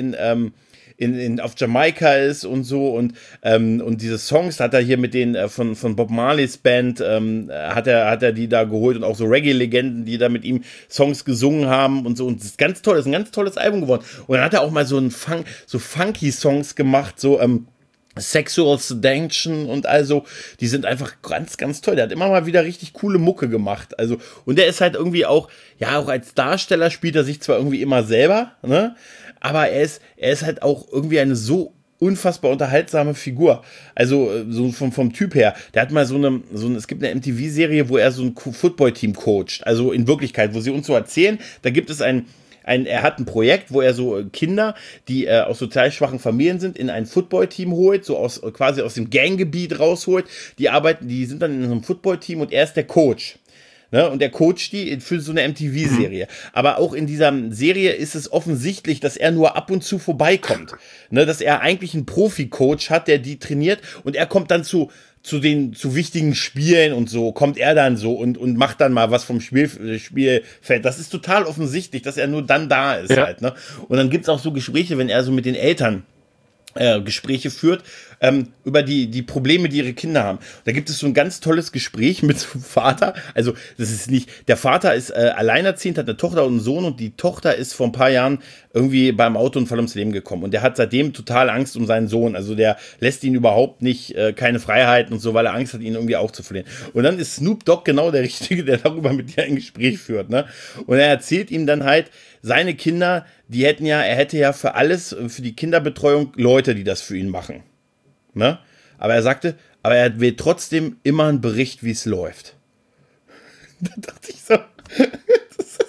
auf Jamaika ist und so und diese Songs hat er hier mit den von Bob Marleys Band hat er die da geholt und auch so Reggae-Legenden, die da mit ihm Songs gesungen haben und so und das ist ganz toll, das ist ein ganz tolles Album geworden und dann hat er auch mal so funky Songs gemacht, so Sexual Seduction und also, die sind einfach ganz, ganz toll. Der hat immer mal wieder richtig coole Mucke gemacht. Also, und der ist halt irgendwie auch als Darsteller spielt er sich zwar irgendwie immer selber, ne? Aber er ist halt auch irgendwie eine so unfassbar unterhaltsame Figur. Also, so vom Typ her. Der hat mal es gibt eine MTV-Serie, wo er so ein Football-Team coacht. Also in Wirklichkeit, wo sie uns so erzählen, da gibt es er hat ein Projekt, wo er so Kinder, die aus sozial schwachen Familien sind, in ein Footballteam holt, so quasi aus dem Ganggebiet rausholt. Die sind dann in so einem Footballteam und er ist der Coach. Ne? Und der coacht die für so eine MTV-Serie. Aber auch in dieser Serie ist es offensichtlich, dass er nur ab und zu vorbeikommt. Ne? Dass er eigentlich einen Profi-Coach hat, der die trainiert und er kommt dann zu wichtigen Spielen und so, kommt er dann so und macht dann mal was vom Spielfeld. Das ist total offensichtlich, dass er nur dann da ist halt, ne? Und dann gibt's auch so Gespräche, wenn er so mit den Eltern Gespräche führt, über die Probleme, die ihre Kinder haben. Da gibt es so ein ganz tolles Gespräch mit dem Vater. Also, der Vater ist alleinerziehend, hat eine Tochter und einen Sohn und die Tochter ist vor ein paar Jahren irgendwie beim Autounfall ums Leben gekommen. Und der hat seitdem total Angst um seinen Sohn. Also, der lässt ihn überhaupt nicht, keine Freiheiten und so, weil er Angst hat, ihn irgendwie auch zu verlieren. Und dann ist Snoop Dogg genau der Richtige, der darüber mit dir ein Gespräch führt, ne? Und er erzählt ihm dann halt, seine Kinder, er hätte ja für alles, für die Kinderbetreuung Leute, die das für ihn machen. Ne? Aber er sagte, aber er will trotzdem immer einen Bericht, wie es läuft. Da dachte ich so, das ist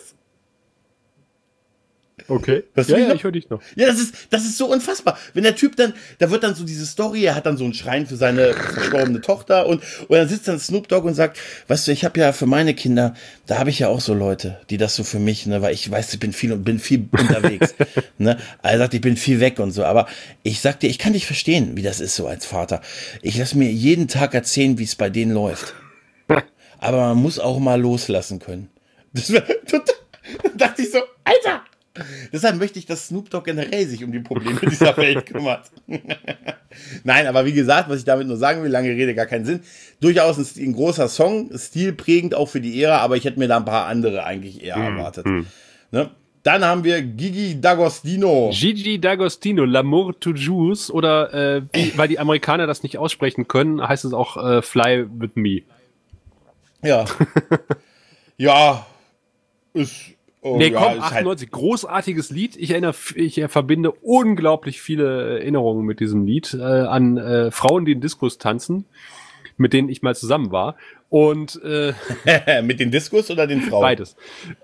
Okay. ja, ich höre dich noch. Ja, das ist so unfassbar. Wenn der Typ dann, da wird dann so diese Story, er hat dann so einen Schrein für seine verstorbene Tochter und dann sitzt dann Snoop Dogg und sagt, weißt du, ich habe ja für meine Kinder, da habe ich ja auch so Leute, die das so für mich, ne, weil ich weiß, ich bin viel unterwegs, ne, er sagt, ich bin viel weg und so, aber ich sag dir, ich kann dich verstehen, wie das ist so als Vater. Ich lass mir jeden Tag erzählen, wie es bei denen läuft. Aber man muss auch mal loslassen können. Das war total, da dachte ich so, Alter! Deshalb möchte ich, dass Snoop Dogg generell sich um die Probleme dieser Welt kümmert. Nein, aber wie gesagt, was ich damit nur sagen will, lange Rede, gar keinen Sinn. Durchaus ein großer Song, stilprägend auch für die Ära, aber ich hätte mir da ein paar andere eigentlich eher erwartet. Ne? Dann haben wir Gigi D'Agostino. Gigi D'Agostino, L'amour toujours, oder weil die Amerikaner das nicht aussprechen können, heißt es auch Fly with me. Ja. Ja, ist... Oh, nee, komm, 98, halt großartiges Lied. Ich verbinde unglaublich viele Erinnerungen mit diesem Lied an Frauen, die in Diskos tanzen, mit denen ich mal zusammen war. Und mit den Diskos oder den Frauen? Beides.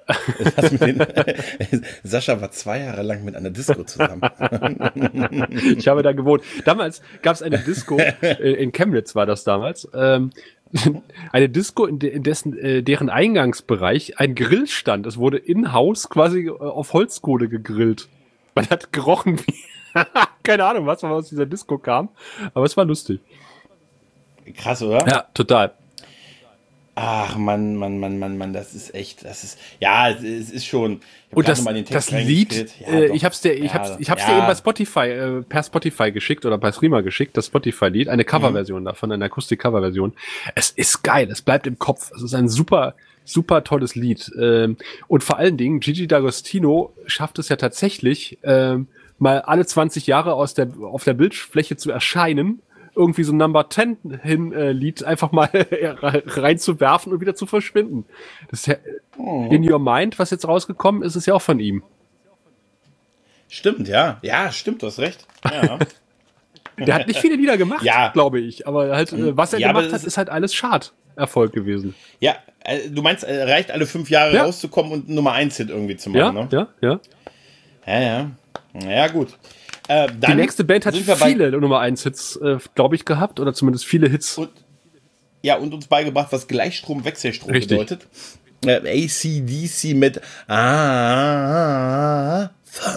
Sascha war 2 Jahre lang mit einer Disco zusammen. Ich habe da gewohnt. Damals gab es eine Disco, in Chemnitz war das damals, eine Disco, deren Eingangsbereich ein Grill stand. Es wurde in-house quasi auf Holzkohle gegrillt. Man hat gerochen wie, keine Ahnung, was aus dieser Disco kam, aber es war lustig. Krass, oder? Ja, total. Ach, Mann, das ist echt, ja, es ist schon. Und das Lied, ja, ich hab's dir eben bei Spotify, per Spotify geschickt oder per Streamer geschickt, das Spotify-Lied, eine Coverversion davon, eine Akustik-Coverversion. Es ist geil, es bleibt im Kopf. Es ist ein super, super tolles Lied. Und vor allen Dingen, Gigi D'Agostino schafft es ja tatsächlich, mal alle 20 Jahre auf der Bildfläche zu erscheinen, irgendwie so ein Number 10 Lied einfach mal reinzuwerfen und wieder zu verschwinden. Das ist ja In Your Mind, was jetzt rausgekommen ist, ist ja auch von ihm. Stimmt, ja. Ja, stimmt, du hast recht. Ja. Der hat nicht viele Lieder gemacht, glaube ich. Aber halt, was er gemacht hat, ist halt alles Schad-Erfolg gewesen. Ja, du meinst, reicht alle 5 Jahre rauszukommen und Nummer 1 Hit irgendwie zu machen, ne? Ja. Ja, gut. Die nächste Band hat viele Nummer 1 Hits, glaube ich, gehabt, oder zumindest viele Hits. Und uns beigebracht, was Gleichstrom, Wechselstrom bedeutet. AC/DC mit Thunder.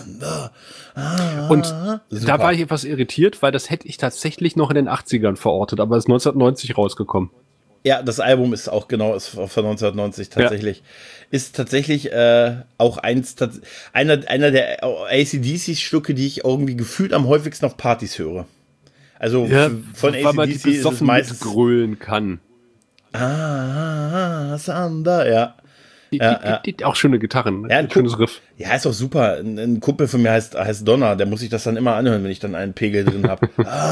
Und da war ich etwas irritiert, weil das hätte ich tatsächlich noch in den 80ern verortet, aber es ist 1990 rausgekommen. Ja, das Album ist auch von 1990 tatsächlich. Ja. Ist tatsächlich auch einer der AC/DC-Stücke, die ich irgendwie gefühlt am häufigsten auf Partys höre. Also von AC/DC weil man ist es meistens grölen kann. Thunder, ja. Auch schöne Gitarren, ein schönes Riff. Ja, ist auch super. Ein Kumpel von mir heißt Donner, der muss sich das dann immer anhören, wenn ich dann einen Pegel drin habe.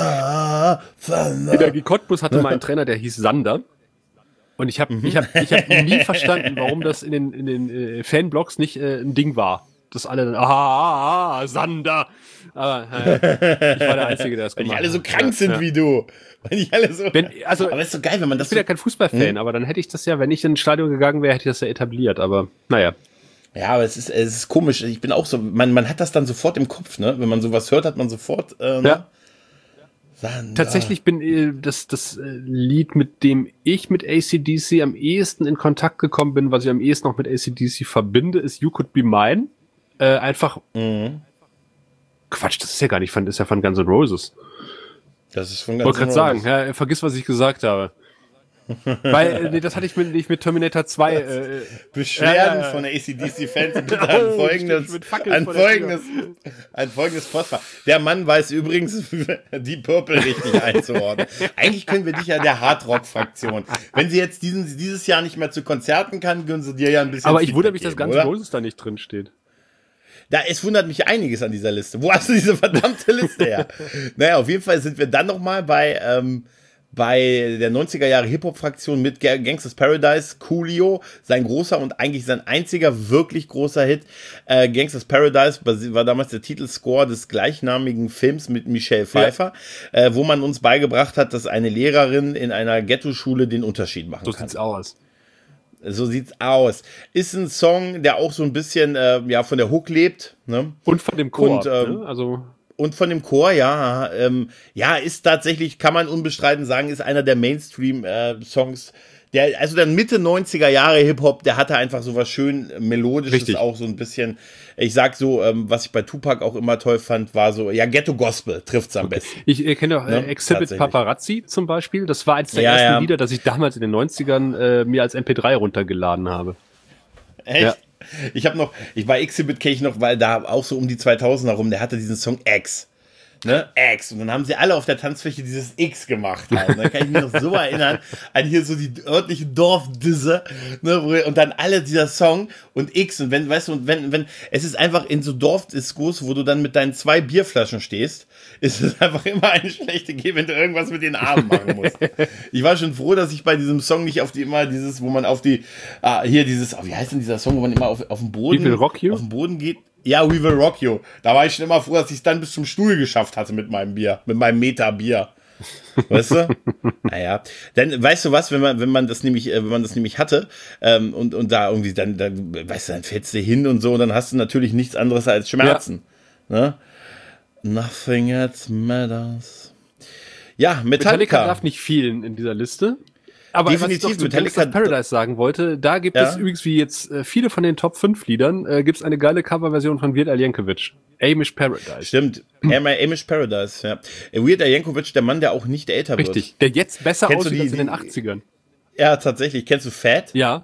Der Cottbus hatte mal einen Trainer, der hieß Sander. Und ich hab nie verstanden, warum das in den Fanblogs nicht ein Ding war. Dass alle dann, Sander. Aber ich war der Einzige, der das gemacht hat. Weil die alle so krank sind wie du. Weil die alle so. Aber ist so geil, wenn man das. Ich bin ja kein Fußballfan, aber dann hätte ich das ja, wenn ich in ein Stadion gegangen wäre, hätte ich das ja etabliert. Aber naja. Ja, aber es ist komisch. Ich bin auch so, man hat das dann sofort im Kopf, ne? Wenn man sowas hört, hat man sofort. Tatsächlich bin das Lied, mit dem ich mit AC/DC am ehesten in Kontakt gekommen bin, was ich am ehesten noch mit AC/DC verbinde, ist You Could Be Mine. Einfach. Quatsch, das ist ja gar nicht das ist ja von Guns N' Roses. Das ist von Guns N' Roses. Wollte gerade sagen, vergiss, was ich gesagt habe. Weil, das hatte ich nicht mit Terminator 2. Beschwerden von AC/DC-Fans bitte an folgendes Postfach. Der Mann weiß übrigens, die Purple richtig einzuordnen. Eigentlich können wir dich ja der Hardrock-Fraktion. Wenn sie jetzt dieses Jahr nicht mehr zu Konzerten kann, können sie dir ja ein bisschen. Aber ich wundere mich, dass Guns N' Roses da nicht drin steht. Es wundert mich einiges an dieser Liste. Wo hast du diese verdammte Liste her? Naja, auf jeden Fall sind wir dann nochmal bei bei der 90er Jahre Hip-Hop-Fraktion mit Gangsta's Paradise, Coolio, sein großer und eigentlich sein einziger wirklich großer Hit. Gangsta's Paradise war damals der Titelscore des gleichnamigen Films mit Michelle Pfeiffer, wo man uns beigebracht hat, dass eine Lehrerin in einer Ghetto-Schule den Unterschied machen kann. So sieht's aus. So sieht's aus. Ist ein Song, der auch so ein bisschen von der Hook lebt. Ne? Und von dem Chor. Ne? Und von dem Chor, ist tatsächlich, kann man unbestreiten sagen, ist einer der Mainstream-Songs. Also der Mitte 90er Jahre Hip-Hop, der hatte einfach so was schön Melodisches, richtig. Auch so ein bisschen, ich sag so, was ich bei Tupac auch immer toll fand, war so, Ghetto-Gospel trifft's am besten. Ich kenne auch Exhibit Paparazzi zum Beispiel, das war eins der ersten Lieder, das ich damals in den 90ern mir als MP3 runtergeladen habe. Echt? Ja. Bei Exhibit kenne ich noch, weil da auch so um die 2000er rum, der hatte diesen Song X. Ne? X. Und dann haben sie alle auf der Tanzfläche dieses X gemacht. Halt. Da kann ich mich noch so erinnern an hier so die örtlichen Dorfdisse. Ne? Und dann alle dieser Song und X. Und wenn es ist einfach in so Dorfdiskos, wo du dann mit deinen 2 Bierflaschen stehst, ist es einfach immer eine schlechte Idee, wenn du irgendwas mit den Armen machen musst. Ich war schon froh, dass ich bei diesem Song nicht auf die immer dieses, wo man auf die, wie heißt denn dieser Song, wo man immer auf den Boden, We Will Rock You? Auf den Boden geht. Ja, We Will Rock You. Da war ich schon immer froh, dass ich es dann bis zum Stuhl geschafft hatte mit meinem Bier, mit meinem Meter-Bier. Weißt du? Naja. Dann, weißt du was, wenn man das nämlich hatte, und da irgendwie, dann, weißt du, dann fällst du hin und so, und dann hast du natürlich nichts anderes als Schmerzen. Ja. Ne? Nothing else matters. Ja, Metallica darf nicht fehlen in dieser Liste. Aber definitiv, was ich noch zu Gangsta's Paradise sagen wollte, da gibt es übrigens, wie jetzt viele von den Top 5 Liedern, gibt es eine geile Coverversion von Weird Al Yankovic. Amish Paradise. Stimmt, Amish Paradise, ja. Weird Al Yankovic, der Mann, der auch nicht älter wird. Richtig, der jetzt besser aussieht als in den 80ern. Ja, tatsächlich. Kennst du Fat? Ja.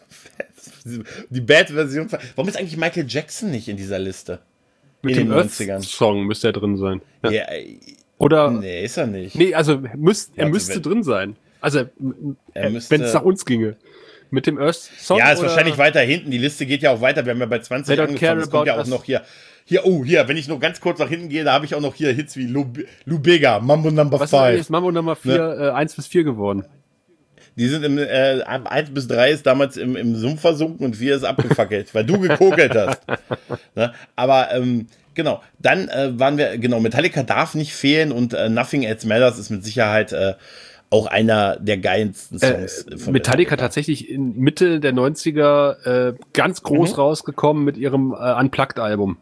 Die Bad-Version. Warum ist eigentlich Michael Jackson nicht in dieser Liste? Mit dem 90ern Song müsste er drin sein. Ja. Oder? Nee, ist er nicht. Nee, also er müsste drin sein. Also, wenn es nach uns ginge. Mit dem Earth-Song. Ja, ist wahrscheinlich weiter hinten. Die Liste geht ja auch weiter. Wir haben ja bei 20 angefangen. Es kommt ja auch noch hier, wenn ich noch ganz kurz nach hinten gehe, da habe ich auch noch hier Hits wie Lubega, Mambo Number 5. Was ist Mambo Number 4, 1 bis 4 geworden? Die sind 1 bis 3 ist damals im Sumpf versunken und 4 ist abgefackelt, weil du gekokelt hast. Ne? Aber, genau, dann waren wir, Metallica darf nicht fehlen und Nothing Else Matters ist mit Sicherheit auch einer der geilsten Songs. Von Metallica tatsächlich in Mitte der 90er ganz groß rausgekommen mit ihrem Unplugged-Album.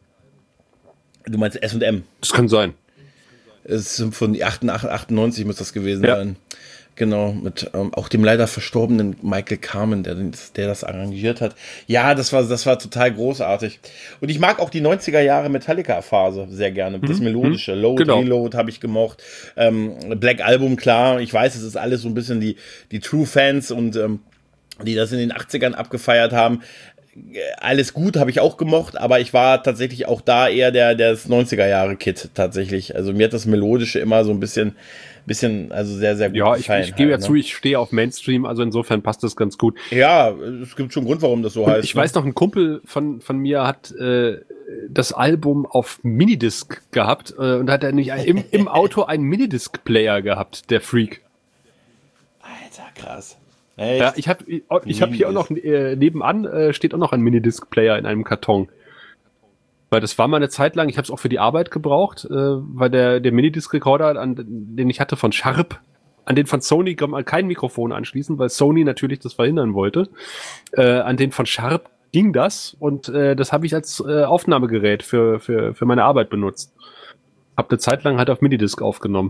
Du meinst S&M? Das kann sein. Es ist von 98 muss das gewesen sein. Genau, mit auch dem leider verstorbenen Michael Kamen, der das arrangiert hat. Ja, das war total großartig. Und ich mag auch die 90er Jahre Metallica-Phase sehr gerne. Das Melodische. Load, Reload habe ich gemocht. Black Album, klar. Ich weiß, es ist alles so ein bisschen die True-Fans und die das in den 80ern abgefeiert haben. Alles gut, habe ich auch gemocht, aber ich war tatsächlich auch da eher das 90er-Jahre-Kid tatsächlich. Also mir hat das Melodische immer so ein bisschen, also sehr, sehr gut gefallen. Ich gebe zu, ich stehe auf Mainstream, also insofern passt das ganz gut. Ja, es gibt schon einen Grund, warum das so heißt. Ich weiß noch, ein Kumpel von mir hat das Album auf Minidisc gehabt und hat nämlich im Auto einen Minidisc-Player gehabt, der Freak. Alter, krass. Echt? Ja, ich hab hier auch noch nebenan steht auch noch ein Minidisc-Player in einem Karton. Weil das war mal eine Zeit lang, ich habe es auch für die Arbeit gebraucht, weil der Minidisc-Recorder, den ich hatte von Sharp, an den von Sony kann man kein Mikrofon anschließen, weil Sony natürlich das verhindern wollte. An den von Sharp ging das und das habe ich als Aufnahmegerät für meine Arbeit benutzt. Hab eine Zeit lang halt auf Minidisc aufgenommen.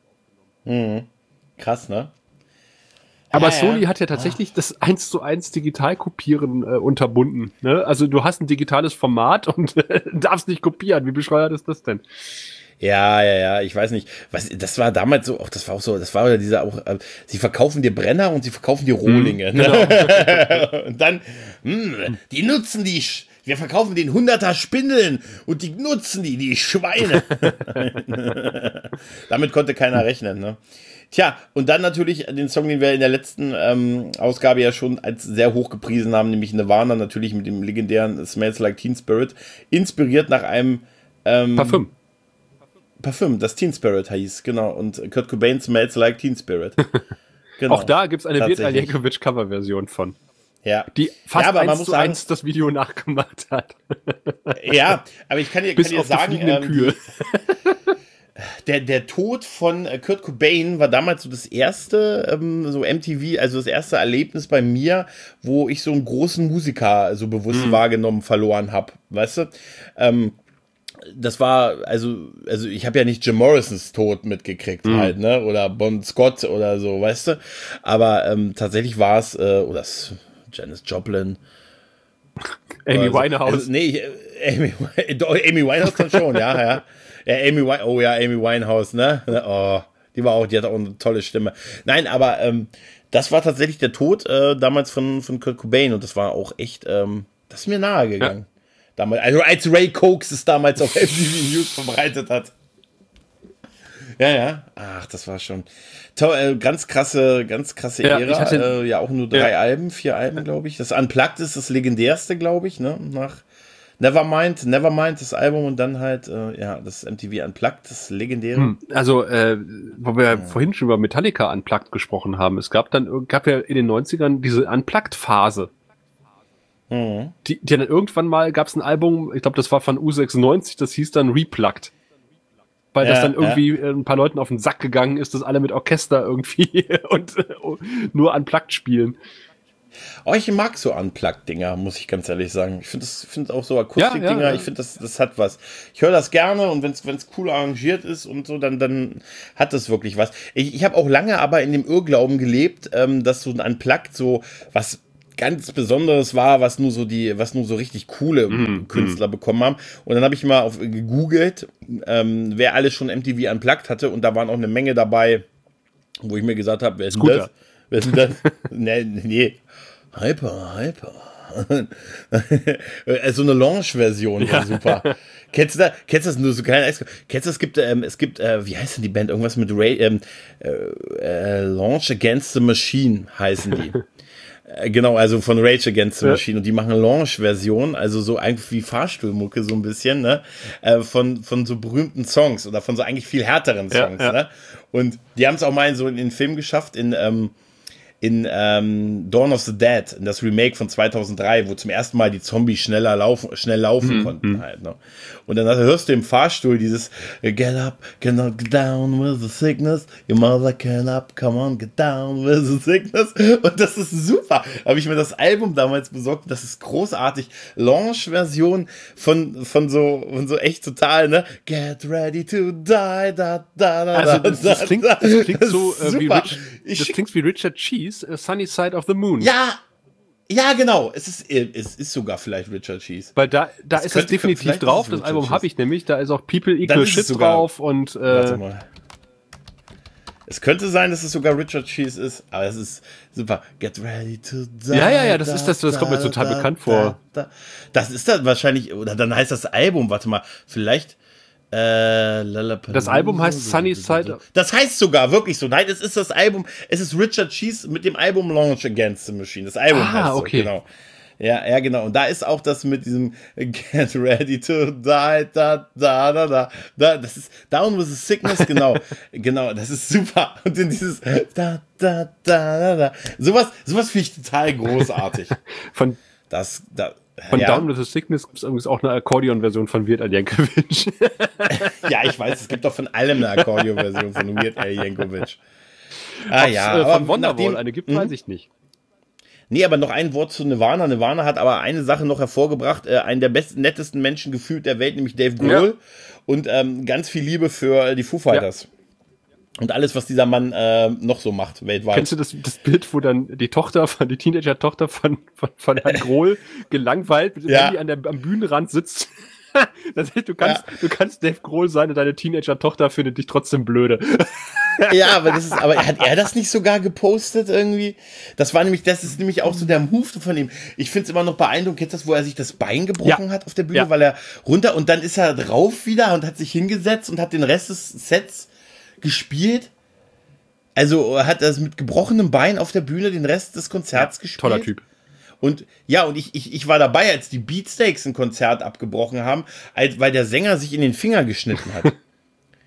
Krass, ne? Aber Sony hat ja tatsächlich das 1:1 Digitalkopieren unterbunden. Ne? Also du hast ein digitales Format und darfst nicht kopieren. Wie bescheuert ist das denn? Ja, ich weiß nicht. Das war damals so, das war ja dieser auch, sie verkaufen dir Brenner und sie verkaufen dir Rohlinge. Genau. Und dann, die nutzen wir verkaufen den 100er Spindeln und die nutzen die Schweine. Damit konnte keiner rechnen, ne? Tja, und dann natürlich den Song, den wir in der letzten Ausgabe ja schon als sehr hoch gepriesen haben, nämlich Nirvana, natürlich mit dem legendären Smells Like Teen Spirit, inspiriert nach einem Parfüm, das Teen Spirit hieß, genau. Und Kurt Cobain Smells Like Teen Spirit. Genau. Auch da gibt es eine Weird Al Yankovic Coverversion von. Ja. Die fast aber man muss sagen, 1 das Video nachgemacht hat. Ja, aber ich kann dir sagen, Kühe. Der Tod von Kurt Cobain war damals so das erste so MTV, also das erste Erlebnis bei mir, wo ich so einen großen Musiker so bewusst wahrgenommen verloren habe, weißt du? Das war, also ich habe ja nicht Jim Morrisons Tod mitgekriegt halt, ne? Oder Bon Scott oder so, weißt du? Aber tatsächlich war es, oder Janis Joplin. Amy Winehouse. Also, nee, Amy Winehouse dann schon, ja. Ja, Amy Winehouse, ne? Oh, die hat auch eine tolle Stimme. Nein, aber das war tatsächlich der Tod damals von Kurt Cobain und das war auch echt, das ist mir nahe gegangen. Ja. Damals, also als Ray Coax es damals auf MTV News verbreitet hat. Ja. Ach, das war schon toll, ganz krasse Ära. Ich hatte, ja, auch nur 4 Alben, glaube ich. Das Unplugged ist das legendärste, glaube ich, ne? Nach Nevermind, das Album und dann halt, das MTV Unplugged, das legendäre. Also, wo wir vorhin schon über Metallica Unplugged gesprochen haben, es gab ja in den 90ern diese Unplugged-Phase. Die dann irgendwann mal gab es ein Album, ich glaube, das war von U96, das hieß dann Replugged. Weil das dann irgendwie ein paar Leuten auf den Sack gegangen ist, dass alle mit Orchester irgendwie und nur Unplugged spielen. Oh, ich mag so Unplugged-Dinger, muss ich ganz ehrlich sagen. Ich finde auch so Akustik-Dinger, ich finde, das hat was. Ich höre das gerne und wenn es cool arrangiert ist und so, dann hat das wirklich was. Ich habe auch lange aber in dem Irrglauben gelebt, dass so ein Unplugged so was ganz Besonderes war, was nur so richtig coole Künstler bekommen haben. Und dann habe ich mal gegoogelt, wer alles schon MTV Unplugged hatte und da waren auch eine Menge dabei, wo ich mir gesagt habe, wer ist denn das? Wer ist denn das? Nee. Hyper. So eine Launch-Version war super. Kennst du das nur so klein? Kennst du, es gibt, wie heißt denn die Band? Irgendwas mit Launch Against the Machine heißen die. Genau, also von Rage Against the Machine. Und die machen Launch-Version, also so eigentlich wie Fahrstuhlmucke so ein bisschen, ne? Von so berühmten Songs oder von so eigentlich viel härteren Songs, ne? Und die haben es auch mal so in den Film geschafft, in Dawn of the Dead, in das Remake von 2003, wo zum ersten Mal die Zombies schnell laufen konnten halt, ne? Und dann hörst du im Fahrstuhl dieses Get up, cannot get down with the sickness, your mother can up, come on, get down with the sickness. Und das ist super. Habe ich mir das Album damals besorgt, das ist großartig. Launch-Version von so echt total, ne? Get ready to die, da. Also das klingt so das klingt wie Richard Cheese, Sunny Side of the Moon. Ja, genau. Es ist sogar vielleicht Richard Cheese. Weil da ist es definitiv drauf. Das Album habe ich nämlich. Da ist auch People Equal Shit drauf und. Warte mal. Es könnte sein, dass es sogar Richard Cheese ist, aber es ist super. Get ready to die. Ja, das kommt mir total bekannt vor. Das ist dann wahrscheinlich, oder dann heißt das Album, warte mal, vielleicht. Das Album heißt Sunny Side. Das heißt sogar wirklich so. Nein, es ist das Album. Es ist Richard Cheese mit dem Album Launch Against the Machine. Das Album heißt so, okay. Genau. Ja, genau. Und da ist auch das mit diesem Get ready to die, da. Das ist Down with the Sickness, genau. Genau, das ist super. Und in dieses da. Sowas finde ich total großartig. Von Down with the Sickness gibt es übrigens auch eine Akkordeon-Version von Weird Al Yankovic. Ja, ich weiß, es gibt doch von allem eine Akkordeon-Version von Weird Al Yankovic. Von Wonderwall eine gibt, weiß ich nicht. Nee, aber noch ein Wort zu Nirvana. Nirvana hat aber eine Sache noch hervorgebracht, einen der nettesten Menschen gefühlt der Welt, nämlich Dave Grohl. Und ganz viel Liebe für die Foo Fighters. Ja. Und alles, was dieser Mann noch so macht, weltweit. Kennst du das Bild, wo dann die Teenager-Tochter von Herrn Grohl gelangweilt mit dem Handy am Bühnenrand sitzt? Du kannst Dave Grohl sein und deine Teenager-Tochter findet dich trotzdem blöde. Ja, aber hat er das nicht sogar gepostet irgendwie? Das ist nämlich auch so der Move von ihm. Ich finde es immer noch beeindruckend. Kennst du das, wo er sich das Bein gebrochen hat auf der Bühne, weil er runter und dann ist er drauf wieder und hat sich hingesetzt und hat den Rest des Sets gespielt. Also hat er mit gebrochenem Bein auf der Bühne den Rest des Konzerts gespielt. Toller Typ. Und ich war dabei, als die Beatsteaks ein Konzert abgebrochen haben, weil der Sänger sich in den Finger geschnitten hat.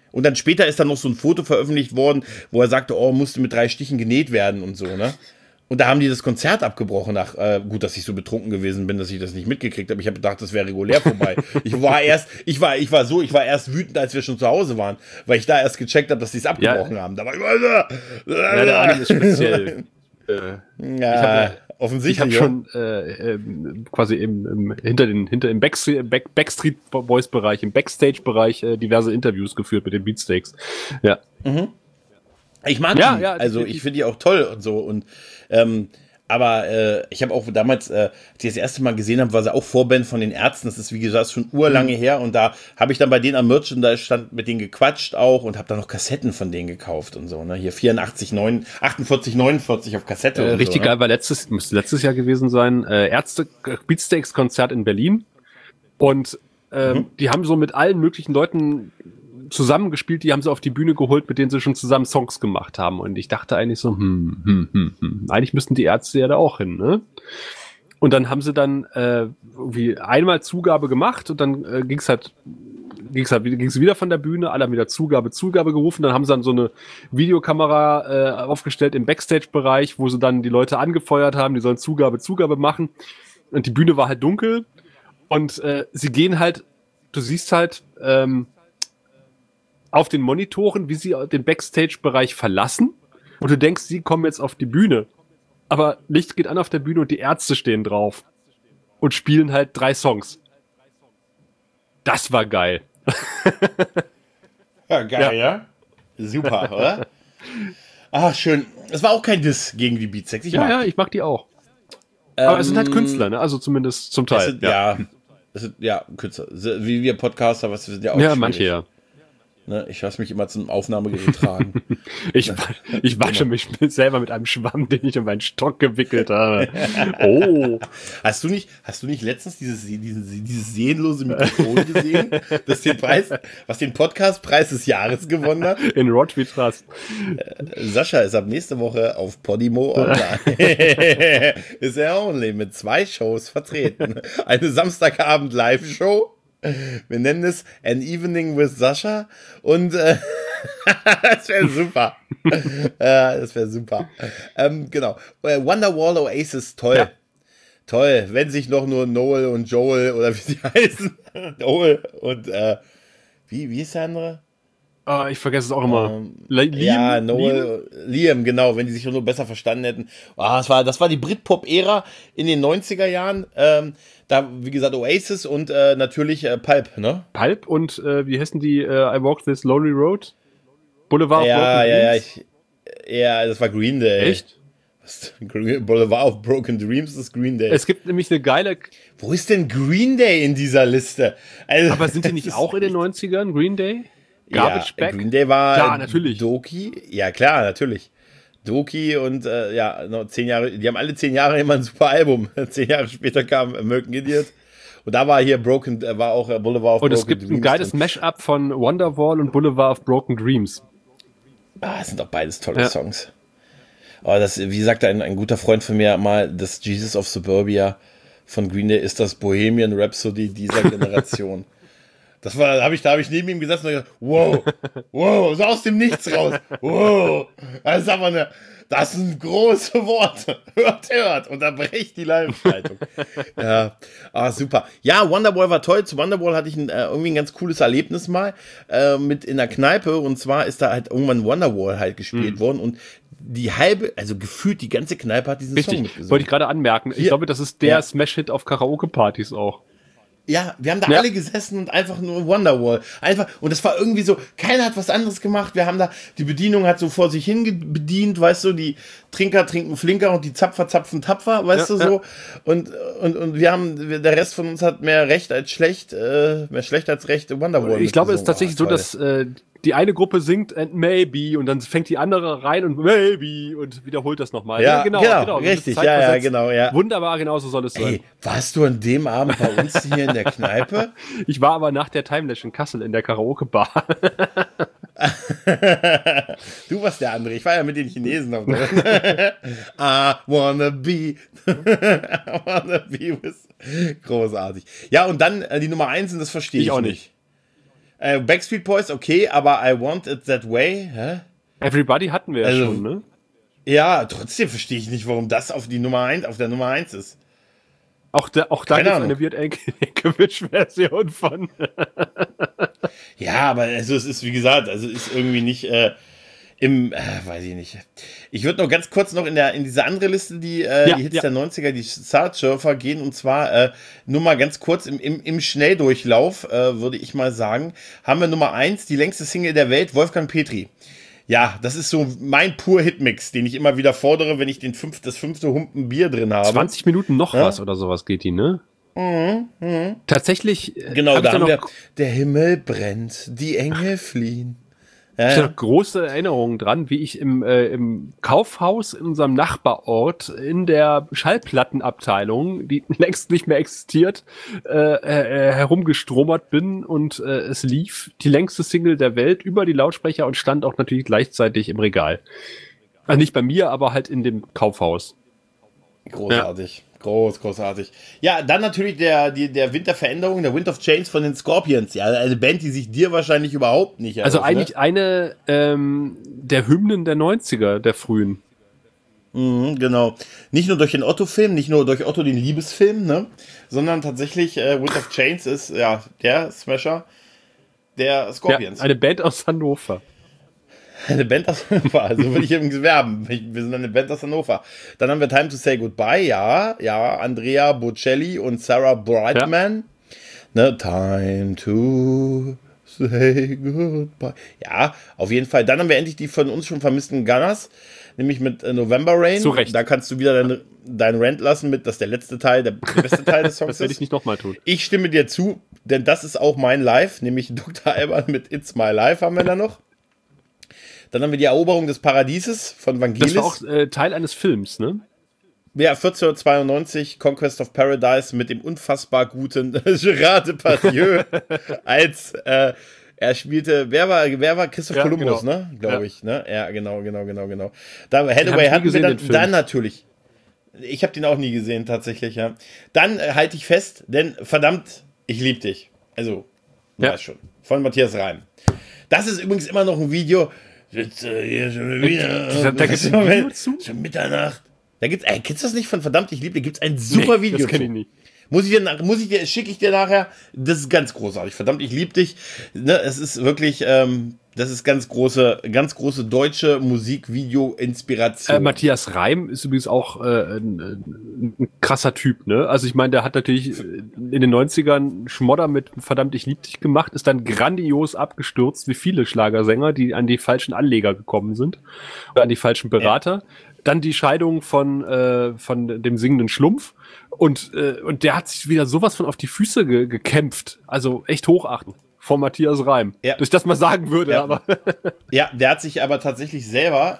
Und dann später ist dann noch so ein Foto veröffentlicht worden, wo er sagte, oh, musste mit 3 Stichen genäht werden und so, ne? Und da haben die das Konzert abgebrochen gut, dass ich so betrunken gewesen bin, dass ich das nicht mitgekriegt habe. Ich habe gedacht, das wäre regulär vorbei. Ich war erst wütend, als wir schon zu Hause waren, weil ich da erst gecheckt habe, dass die es abgebrochen haben. Da war ich immer so, ja, der Arnim ist speziell. offensichtlich. Ich habe schon quasi im Backstreet Boys Bereich, im Backstage Bereich diverse Interviews geführt mit den Beatsteaks. Ja. Mhm. Ich mag die, also ich finde die auch toll und so und aber ich habe auch damals, als ich das erste Mal gesehen habe, war sie auch Vorband von den Ärzten. Das ist, wie gesagt, schon urlange her. Und da habe ich dann bei denen am Merchandise-Stand mit denen gequatscht auch und habe dann noch Kassetten von denen gekauft und so. Ne? Hier 48, 49 auf Kassette. Richtig so, geil, war müsste letztes Jahr gewesen sein. Ärzte Beatsteaks-Konzert in Berlin. Und die haben so mit allen möglichen Leuten zusammengespielt, die haben sie auf die Bühne geholt, mit denen sie schon zusammen Songs gemacht haben. Und ich dachte eigentlich so, eigentlich müssten die Ärzte ja da auch hin, ne? Und dann haben sie dann irgendwie einmal Zugabe gemacht und dann ging's wieder von der Bühne, alle haben wieder Zugabe gerufen, dann haben sie dann so eine Videokamera aufgestellt im Backstage-Bereich, wo sie dann die Leute angefeuert haben, die sollen Zugabe machen. Und die Bühne war halt dunkel und sie gehen halt, du siehst halt, auf den Monitoren, wie sie den Backstage-Bereich verlassen und du denkst, sie kommen jetzt auf die Bühne. Aber Licht geht an auf der Bühne und die Ärzte stehen drauf und spielen halt 3 Songs. Das war geil. Ja, geil, ja? Super, oder? Ach, schön. Es war auch kein Diss gegen die Beatsteaks. Ich mag die auch. Aber es sind halt Künstler, ne? Also zumindest zum Teil. Künstler. Wie wir Podcaster, was sind ja auch schwierig. Manche ja. Ne, ich lasse mich immer zum Aufnahmegerät tragen. Ich wasche mich selber mit einem Schwamm, den ich um meinen Stock gewickelt habe. Oh. Hast du nicht letztens dieses seelenlose Mikrofon gesehen, was den Podcastpreis des Jahres gewonnen hat? In Rod We Trust. Sascha ist ab nächste Woche auf Podimo online. Ist er only mit 2 Shows vertreten. Eine Samstagabend Live-Show. Wir nennen es An Evening with Sascha und das wäre super. Das wäre super. Genau. Wonderwall Oasis, toll. Ja. Toll. Wenn sich noch nur Noel und Joel oder wie sie heißen. Noel und wie ist der andere? Ich vergesse es auch immer. Liam, genau, wenn die sich nur besser verstanden hätten. Das war die Britpop-Ära in den 90er Jahren. Da, wie gesagt, Oasis und natürlich Pulp, ne? Pulp und wie heißen die I Walk This Lonely Road? Boulevard of Broken Dreams? Das war Green Day. Echt? Boulevard of Broken Dreams ist Green Day. Es gibt nämlich eine geile... Wo ist denn Green Day in dieser Liste? Also, aber sind die nicht auch in den 90ern, Green Day? Garbage Back? Green Day war klar, natürlich. Doki. Ja, klar, natürlich. Doki und 10 Jahre, die haben alle 10 Jahre immer ein super Album. 10 Jahre später kam American Idiot. Und da war hier war auch Boulevard of Broken Dreams. Und es gibt ein geiles Mashup von Wonderwall und Boulevard of Broken Dreams. Das sind doch beides tolle Songs. Aber das, wie sagte ein guter Freund von mir mal, das Jesus of Suburbia von Green Day ist das Bohemian Rhapsody dieser Generation. Da habe ich neben ihm gesessen und gesagt, wow, so aus dem Nichts raus, wow, das sind große Worte, hört, unterbrecht die Live-Leitung. Ja, super. Ja, Wonderwall war toll, zu Wonderwall hatte ich irgendwie ein ganz cooles Erlebnis mal, mit in der Kneipe, und zwar ist da halt irgendwann Wonderwall halt gespielt worden und gefühlt die ganze Kneipe hat diesen Song mitgesungen. Wollte ich gerade anmerken, ich glaube, das ist der Smash-Hit auf Karaoke-Partys auch. Ja, wir haben da alle gesessen und einfach nur Wonderwall. Und das war irgendwie so, keiner hat was anderes gemacht. Wir haben da, die Bedienung hat so vor sich hin bedient, weißt du, die Trinker trinken Flinker und die Zapfer zapfen tapfer, weißt du, so. Und der Rest von uns hat mehr Recht als schlecht, mehr schlecht als recht Wonderwall. Ich glaube, es ist tatsächlich so, dass die eine Gruppe singt and maybe und dann fängt die andere rein und maybe und wiederholt das nochmal. Ja, genau, richtig, genau. Wunderbar, genau so soll es sein. Ey, warst du an dem Abend bei uns hier in der Kneipe? Ich war aber nach der Timelash in Kassel in der Karaoke-Bar. Du warst der andere, ich war ja mit den Chinesen auf der I wanna be with. Großartig. Ja, und dann die Nummer 1, und das verstehe ich auch nicht. Backstreet Boys, okay, aber I Want It That Way, hä? Everybody hatten wir ja schon, ne? Ja, trotzdem verstehe ich nicht, warum das auf der Nummer 1 ist. Auch da gibt es eine Weird English-Version von. Ja, aber also es ist, wie gesagt, also ist irgendwie nicht weiß ich nicht. Ich würde noch ganz kurz noch in diese andere Liste, die Hits der 90er, die Chartsurfer gehen, und zwar nur mal ganz kurz im Schnelldurchlauf, würde ich mal sagen, haben wir Nummer 1, die längste Single der Welt, Wolfgang Petri. Ja, das ist so mein pur Hitmix, den ich immer wieder fordere, wenn ich das fünfte Humpen Bier drin habe. 20 Minuten noch was oder sowas geht die, ne? Tatsächlich. Genau, da haben wir, der Himmel brennt, die Engel fliehen. Ich habe große Erinnerungen dran, wie ich im Kaufhaus in unserem Nachbarort in der Schallplattenabteilung, die längst nicht mehr existiert, herumgestromert bin und es lief die längste Single der Welt über die Lautsprecher und stand auch natürlich gleichzeitig im Regal. Also nicht bei mir, aber halt in dem Kaufhaus. Großartig. Großartig. Ja, dann natürlich der Wind der Veränderung, der Wind of Change von den Scorpions. Ja, eine Band, die sich dir wahrscheinlich überhaupt nicht Also eigentlich eine der Hymnen der 90er, der frühen. Genau. Nicht nur durch den Otto-Film, nicht nur durch Otto den Liebesfilm, ne? Sondern tatsächlich Wind of Change ist ja der Smasher der Scorpions. Ja, eine Band aus Hannover. Eine Band aus Hannover, also würde ich eben werben. Wir sind eine Band aus Hannover. Dann haben wir Time to Say Goodbye, ja, Andrea Bocelli und Sarah Brightman. Ja. Ne, Time to Say Goodbye. Ja, auf jeden Fall. Dann haben wir endlich die von uns schon vermissten Gunners, nämlich mit November Rain. Zu Recht. Da kannst du wieder deinen Rant lassen mit, dass der letzte Teil, der beste Teil des Songs ist. Das werde ich nicht nochmal tun. Ich stimme dir zu, denn das ist auch mein Live, nämlich Dr. Alban mit It's My Life haben wir da noch. Dann haben wir die Eroberung des Paradieses von Vangelis. Das war auch Teil eines Films, ne? Ja, 1492, Conquest of Paradise mit dem unfassbar guten Gerard Depardieu als er spielte, wer war Christoph Columbus, genau. Ne? Glaube ich, ne? Ja, genau. Da Hathaway hatten wir dann natürlich. Ich habe den auch nie gesehen, tatsächlich, ja. Dann halte ich fest, denn verdammt, ich liebe dich. Also, du weißt schon. Von Matthias Reim. Das ist übrigens immer noch ein Video. Sitze hier schon wieder. Da gibt's ein Video zu? Schon Mitternacht. Da gibt's, kennst du das nicht von verdammt, ich liebe dich? Gibt's ein super Video. Das kenn ich nicht. Schicke ich dir nachher. Das ist ganz großartig. Verdammt, ich liebe dich. Ne, es ist wirklich, das ist ganz große deutsche Musikvideo-Inspiration. Matthias Reim ist übrigens auch ein krasser Typ, ne? Also ich meine, der hat natürlich in den 90ern Schmodder mit Verdammt, ich lieb dich gemacht, ist dann grandios abgestürzt, wie viele Schlagersänger, die an die falschen Anleger gekommen sind oder an die falschen Berater. Ja. Dann die Scheidung von dem singenden Schlumpf und der hat sich wieder sowas von auf die Füße gekämpft. Also echt hochachten. Von Matthias Reim. Ja. Dass ich das mal sagen würde, ja. Aber. Ja, der hat sich aber tatsächlich selber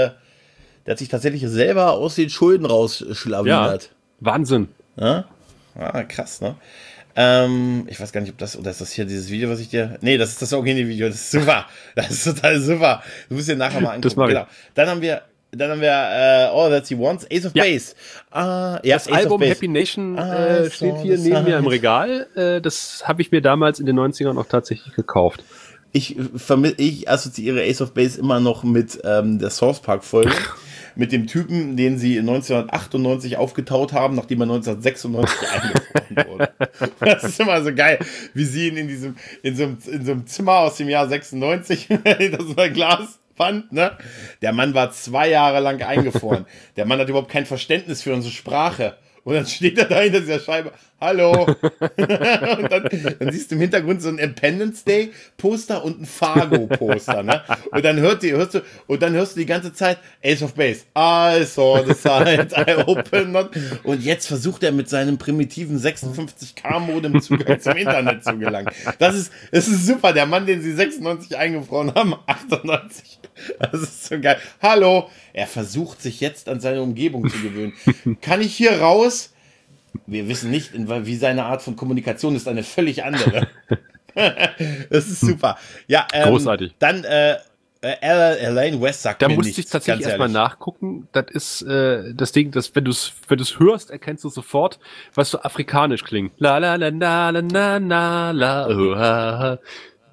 aus den Schulden rausschlawinert. Ja, Wahnsinn. Ja? Ah, krass, ne? Ich weiß gar nicht, ob das, oder ist das hier dieses Video, was ich dir. Nee, das ist das Original-Video, das ist super. Das ist total super. Du musst dir nachher mal angucken. Das mach ich. Genau. Dann haben wir All That He Wants, Ace of Base. Ja, das Ace Album Happy Nation steht hier neben mir im Regal. Das habe ich mir damals in den 90ern auch tatsächlich gekauft. Ich assoziiere Ace of Base immer noch mit der South Park-Folge. Mit dem Typen, den sie 1998 aufgetaut haben, nachdem er 1996 eingefroren wurde. Das ist immer so geil, wie sie ihn in so einem Zimmer aus dem Jahr 96, das war Glaswand, ne? Der Mann war 2 Jahre lang eingefroren. Der Mann hat überhaupt kein Verständnis für unsere Sprache. Und dann steht er da hinter dieser Scheibe, hallo. Und dann siehst du im Hintergrund so ein Independence Day Poster und ein Fargo Poster, ne? Und dann hörst du die ganze Zeit Ace of Base. I saw the sign, I opened not. Und jetzt versucht er mit seinem primitiven 56K Modem Zugang zum Internet zu gelangen. Das ist super. Der Mann, den sie 96 eingefroren haben, 98. Das ist so geil. Hallo. Er versucht sich jetzt an seine Umgebung zu gewöhnen. Kann ich hier raus? Wir wissen nicht, wie seine Art von Kommunikation ist, eine völlig andere. Das ist super. Ja, großartig. Dann Elaine West sagt da mir musste nichts, ich tatsächlich erstmal nachgucken. Das ist das Ding, dass wenn du es hörst, erkennst du sofort, was so afrikanisch klingt. La la la la la la la la.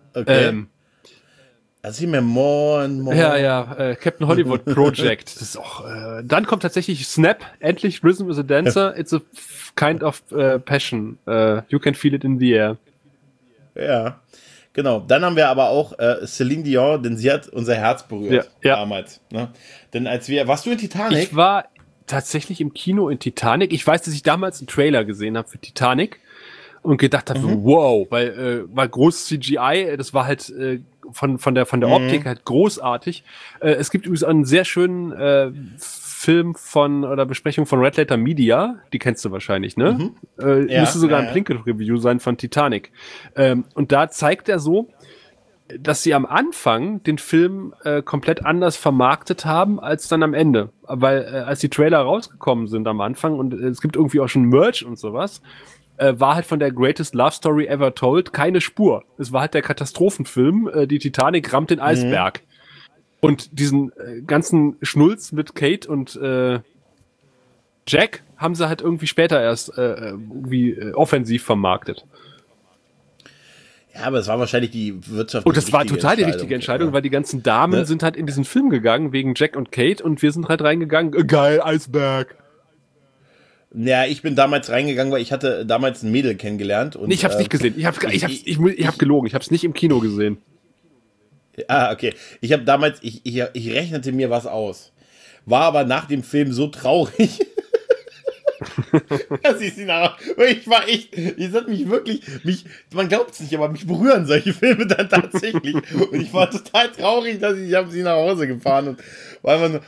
Okay. Erzähl mir more and more. Ja, Captain Hollywood Project. Das ist auch, dann kommt tatsächlich Snap, endlich Rhythm is a Dancer. It's a kind of passion. You can feel it in the air. Ja, genau. Dann haben wir aber auch Celine Dion, denn sie hat unser Herz berührt damals. Ne? Denn warst du in Titanic? Ich war tatsächlich im Kino in Titanic. Ich weiß, dass ich damals einen Trailer gesehen habe für Titanic und gedacht habe, wow, weil war groß CGI, das war halt von der Optik halt großartig. Es gibt übrigens einen sehr schönen Film oder Besprechung von Red Letter Media, die kennst du wahrscheinlich, ne? Müsste sogar ein Plinkett-Review sein von Titanic. Und da zeigt er so, dass sie am Anfang den Film komplett anders vermarktet haben als dann am Ende. Weil als die Trailer rausgekommen sind am Anfang und es gibt irgendwie auch schon Merch und sowas, war halt von der Greatest Love Story Ever Told keine Spur. Es war halt der Katastrophenfilm, die Titanic rammt den Eisberg. Und diesen ganzen Schnulz mit Kate und Jack haben sie halt irgendwie später erst offensiv vermarktet. Ja, aber es war wahrscheinlich die wirtschaftliche Und das war total die richtige Entscheidung, weil die ganzen Damen sind halt in diesen Film gegangen wegen Jack und Kate und wir sind halt reingegangen, geil, Eisberg. Ja, ich bin damals reingegangen, weil ich hatte damals ein Mädel kennengelernt. Und, nee, ich hab's nicht gesehen. Ich hab gelogen. Ich hab's nicht im Kino gesehen. Okay. Ich habe damals, ich rechnete mir was aus. War aber nach dem Film so traurig. Das hat mich wirklich, man glaubt es nicht, aber mich berühren solche Filme dann tatsächlich. Und ich war total traurig, dass ich habe sie nach Hause gefahren und weil man,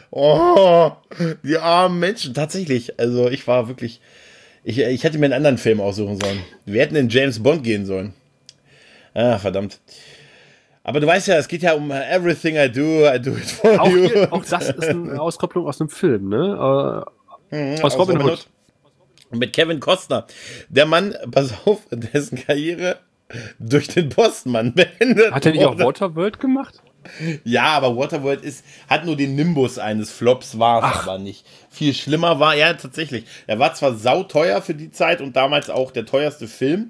die armen Menschen, tatsächlich. Also ich war wirklich, ich hätte mir einen anderen Film aussuchen sollen. Wir hätten in James Bond gehen sollen. Ah, verdammt. Aber du weißt ja, es geht ja um Everything I do it for you. Auch das ist eine Auskopplung aus einem Film, ne? Aus Robin Hood. Mit Kevin Costner. Der Mann, pass auf, dessen Karriere durch den Postmann beendet. Hat er nicht auch Waterworld gemacht? Ja, aber Waterworld hat nur den Nimbus eines Flops, war es aber nicht. Viel schlimmer war, ja, tatsächlich. Er war zwar sauteuer für die Zeit und damals auch der teuerste Film,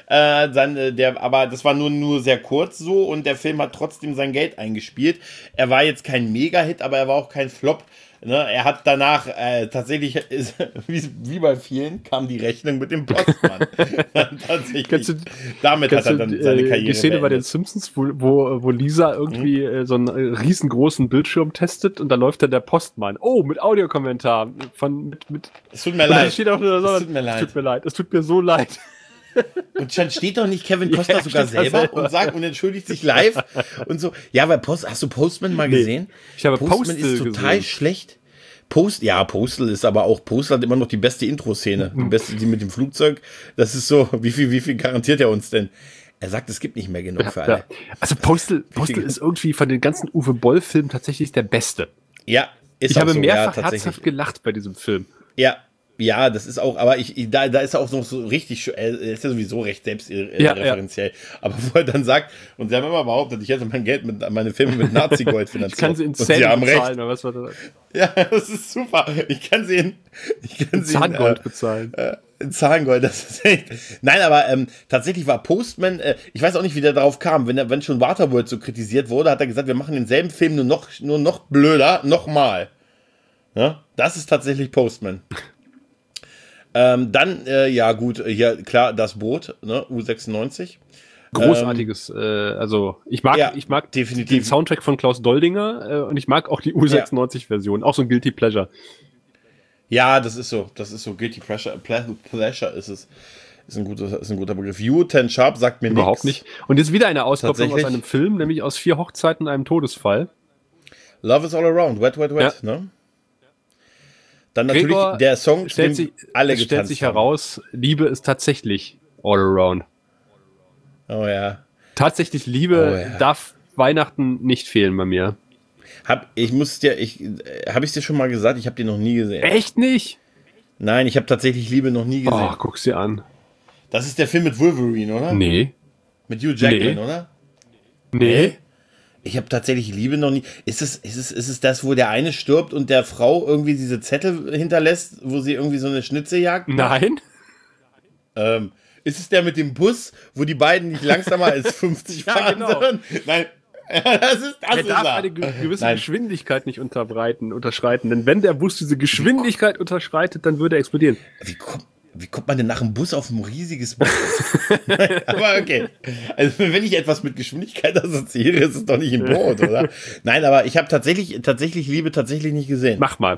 aber das war nur sehr kurz so und der Film hat trotzdem sein Geld eingespielt. Er war jetzt kein Mega-Hit, aber er war auch kein Flop. Ne, er hat danach tatsächlich, wie bei vielen, kam die Rechnung mit dem Postmann. Tatsächlich. Damit hat er dann seine Karriere die Szene bei den Simpsons, wo Lisa irgendwie so einen riesengroßen Bildschirm testet und da läuft dann der Postmann. Oh, mit Audiokommentar. Es tut mir leid. Es tut mir leid. Es tut mir so leid. Und dann steht doch nicht Kevin Costner sogar selber und entschuldigt sich live und so. Ja, weil hast du Postman mal gesehen? Ich habe Postman ist total schlecht. Postal ist aber auch, Postal hat immer noch die beste Intro-Szene. Die beste, die mit dem Flugzeug. Das ist so, wie viel garantiert er uns denn? Er sagt, es gibt nicht mehr genug für alle. Ja. Also Postal ist irgendwie von den ganzen Uwe Boll-Filmen tatsächlich der beste. Ja, ich habe mehrfach herzhaft gelacht bei diesem Film. Ja, das ist auch, aber da ist er auch noch so richtig, er ist ja sowieso recht selbstreferenziell. Aber wo er dann sagt, und sie haben immer behauptet, ich hätte meine Filme mit Nazi-Gold finanziert. Ich kann sie in Cent bezahlen, oder was war das? Ja, das ist super. Ich kann sie in Zahngold bezahlen. In Zahngold, das ist echt. Nein, aber tatsächlich war Postman, ich weiß auch nicht, wie der darauf kam, wenn schon Waterworld so kritisiert wurde, hat er gesagt, wir machen denselben Film nur noch blöder, nochmal. Ja, das ist tatsächlich Postman. Dann, hier, klar, das Boot, ne, U96. Großartiges, also ich mag definitiv den Soundtrack von Klaus Doldinger und ich mag auch die U96-Version, auch so ein Guilty Pleasure. Ja, das ist so, Guilty Pleasure ist es. Ist ein guter Begriff. U10 Sharp sagt mir nichts. Überhaupt nicht. Und jetzt wieder eine Auskopplung aus einem Film, nämlich aus 4 Hochzeiten, einem Todesfall. Love is all around, wet, ne? Dann natürlich Gregor der Song, stellt sich heraus, Liebe ist tatsächlich all around. Oh ja. Tatsächlich Liebe darf Weihnachten nicht fehlen bei mir. Hab ich dir schon mal gesagt, ich habe den noch nie gesehen. Echt nicht? Nein, ich habe tatsächlich Liebe noch nie gesehen. Oh, guck's dir an. Das ist der Film mit Wolverine, oder? Nee. Mit Hugh Jackman, oder? Nee. Ich habe tatsächlich Liebe noch nie. Ist es das, wo der eine stirbt und der Frau irgendwie diese Zettel hinterlässt, wo sie irgendwie so eine Schnitzeljagd macht? Nein. Ist es der mit dem Bus, wo die beiden nicht langsamer als 50 fahren? genau. Nein, das ist Er darf eine gewisse Geschwindigkeit nicht unterschreiten, denn wenn der Bus diese Geschwindigkeit unterschreitet, dann würde er explodieren. Wie kommt man denn nach dem Bus auf ein riesiges Boot? Aber okay. Also wenn ich etwas mit Geschwindigkeit assoziiere, ist es doch nicht ein Boot, oder? Nein, aber ich habe tatsächlich Liebe nicht gesehen. Mach mal.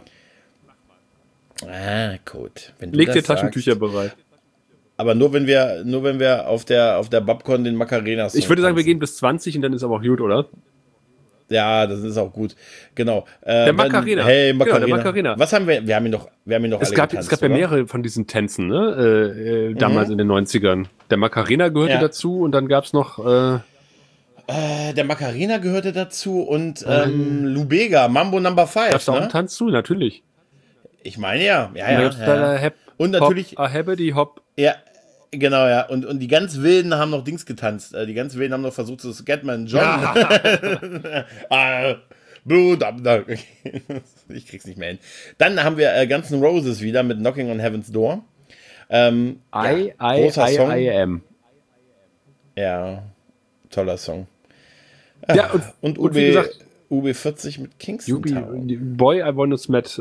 Ah, gut. Wenn du Leg das dir Taschentücher sagst. bereit. Aber nur wenn wir auf der Babcon den Macarena Ich würde sagen, wir gehen bis 20 und dann ist aber auch gut, oder? Ja, das ist auch gut. Genau. Der Macarena. Hey, Macarena. Genau, der Macarena. Was haben wir? Wir haben ihn noch Es gab ja mehrere von diesen Tänzen, ne? Damals in den 90ern. Der Macarena gehörte dazu und dann gab's noch der Macarena gehörte dazu und Lubega, Mambo Number 5. Gab's da auch einen Tanz zu? Natürlich. Ich meine ja. Und natürlich Happity Hop. Ja, genau, ja. Und die ganz Wilden haben noch Dings getanzt. Die ganz Wilden haben noch versucht, so Scatman John. Ich krieg's nicht mehr hin. Dann haben wir Guns N' Roses wieder mit Knocking on Heaven's Door. Großer Song. I am. Ja, toller Song. Ja, und wie gesagt, UB40 mit Kingston Town. Boy, I want to sweat.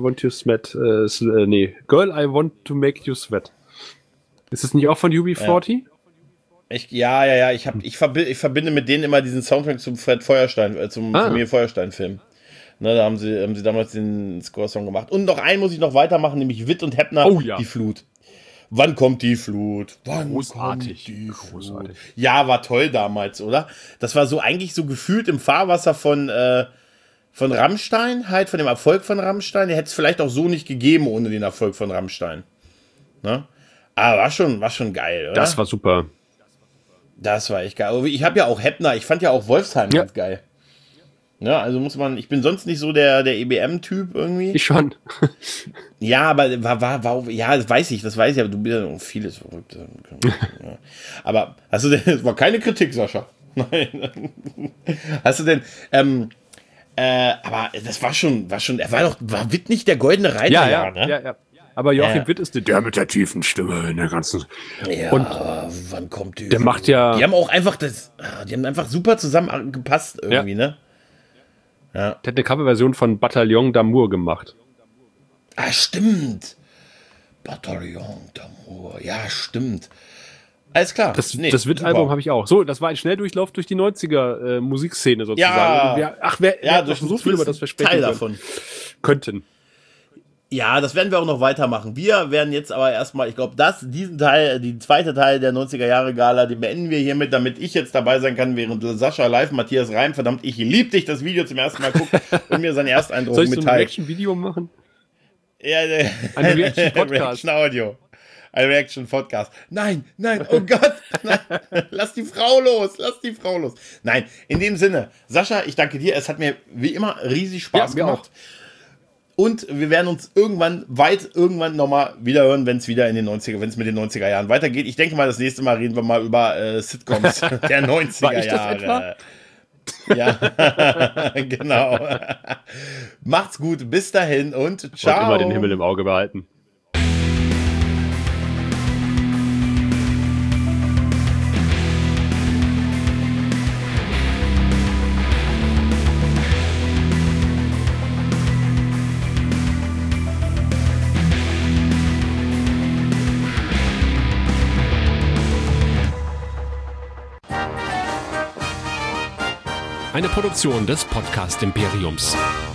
Girl, I want to make you sweat. Ist das nicht auch von UB40? Ja. Ich verbinde mit denen immer diesen Soundtrack zum Fred Feuerstein, zum Familie Feuerstein-Film. Ne, da haben sie damals den Score-Song gemacht. Und noch einen muss ich noch weitermachen, nämlich Witt und Heppner, Die Flut. Wann kommt die Flut? Großartig. Ja, war toll damals, oder? Das war so eigentlich so gefühlt im Fahrwasser von Rammstein, halt von dem Erfolg von Rammstein. Der hätte es vielleicht auch so nicht gegeben ohne den Erfolg von Rammstein. Ne? Aber war schon geil, oder? Das war super. Das war echt geil. Ich habe ja auch Heppner, ich fand ja auch Wolfsheim ganz geil. Ja, also ich bin sonst nicht so der EBM-Typ irgendwie. Ich schon. Ja, aber das weiß ich, aber du bist ja noch vieles verrückt. Ja. Aber hast du denn, das war keine Kritik, Sascha. Nein. Hast du denn, aber das war Witt nicht der goldene Reiter, ne? Ja. Aber Joachim Witt ist der mit der tiefen Stimme in der ganzen. Ja, und wann kommt die? Der macht ja. Die haben auch einfach die haben einfach super zusammengepasst irgendwie, ne? Ja. Der hat eine Coverversion von Bataillon d'Amour gemacht. Ah, stimmt. Bataillon d'Amour. Ja, stimmt. Alles klar. Das Witt-Album habe ich auch. So, das war ein Schnelldurchlauf durch die 90er Musikszene sozusagen. Ja, durch so viel über das wir sprechen Teil davon könnten. Ja, das werden wir auch noch weitermachen. Wir werden jetzt aber erstmal, ich glaube, die zweite Teil der 90er-Jahre-Gala, den beenden wir hiermit, damit ich jetzt dabei sein kann, während Sascha live, Matthias Reim, verdammt, ich lieb dich, das Video zum ersten Mal guckt und mir seinen Ersteindruck mitteilt. Soll ich so ein Reaction-Video machen? Ja, ein Reaction-Podcast. Reaction-Audio. Ein Reaction-Podcast. Nein, oh Gott, nein, lass die Frau los. Nein, in dem Sinne, Sascha, ich danke dir, es hat mir wie immer riesig Spaß gemacht. Und wir werden uns irgendwann nochmal wieder hören, wenn es mit den 90er Jahren weitergeht. Ich denke mal, das nächste Mal reden wir mal über Sitcoms der 90er War ich Jahre. Das etwa? Ja, genau. Macht's gut, bis dahin und ciao. Und immer den Himmel im Auge behalten. Eine Produktion des Podcast Imperiums.